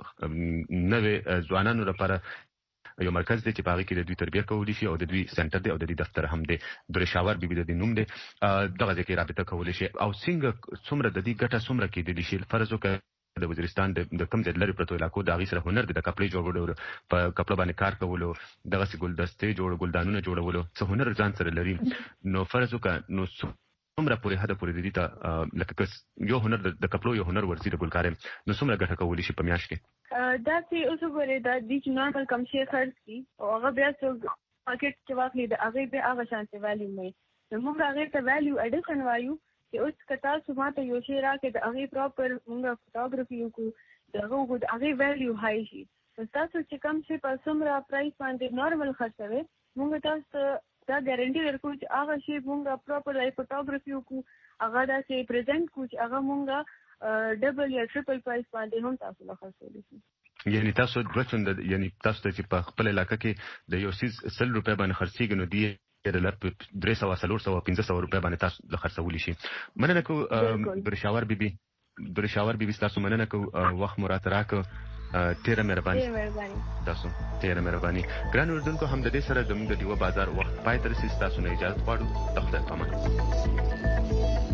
نوې ځوانانو لپاره یو مرکز دی چې په هغې کې د دوی تربیه کولی شي او د دوی سنټر دی او د دوی دفتر هم دی درشاور بي بي د دې نوم دی دغه ځای کې رابطه کولی شي او څنګه څومره د دې ګټه څومره کېدلی شي فرض وکړه د وزیرستان د کوم ځای لرې پرتو علاقو د هغې سره هنر دی د کپړې جوړولو په کپړه باندې کار کولو دغسې ګلدستې جوړ ګلدانونه جوړولو څه هنر ځان سره لري نو فرض وکړه نو څومره پورې حده پورې د دې ته لکه که یو هنر د کپړو یو هنر ورځي د ګلکارۍ نو څومره ګټه کولی شي په میاشت کې داسې اوس وګورئ دا دي چې نارمل کم شی خرڅ کړي او هغه بیا څوک مارکیټ کې واخلي د هغې بیا هغه شانتې ویلیو نه وي نو موږ هغې ته ویلیو اډیشن وایو چې اوس که تاسو ماته یو شی راکړئ د هغې پراپر موږ فوټوګرافي وکړو د هغه وکړو د هغې ویلیو های شي نو تاسو چې کم شی په څومره پرایس باندې نارمل خرڅوئ موږ تاسو ته دا ګارنټي درکوو چې هغه شی موږ پراپر فوټوګرافي وکړو هغه داسې پرزنټ کړو چې هغه موږ ډبل یا ټریپل پرایس باندې هم تاسو له خرڅولی شي یعنی تاسو دوه چنده یعنی تاسو ته چې په خپل علاقه کې د یو څیز سل روپۍ باندې خرڅېږي نو دی د لر په درې سوه څلور سوه پنځه سوه روپۍ باندې تاسو له خرڅولی شي مننه کوو برشاور بي بي برشاور بي بي ستاسو مننه کوو وخت مو راته راکړو تیره مهرباني تاسو تیره مهرباني ګران اردوونکو هم د دې سره زموږ د ډیوه بازار وخت پای ته رسېږي تاسو نه اجازه غواړو د خدای په امان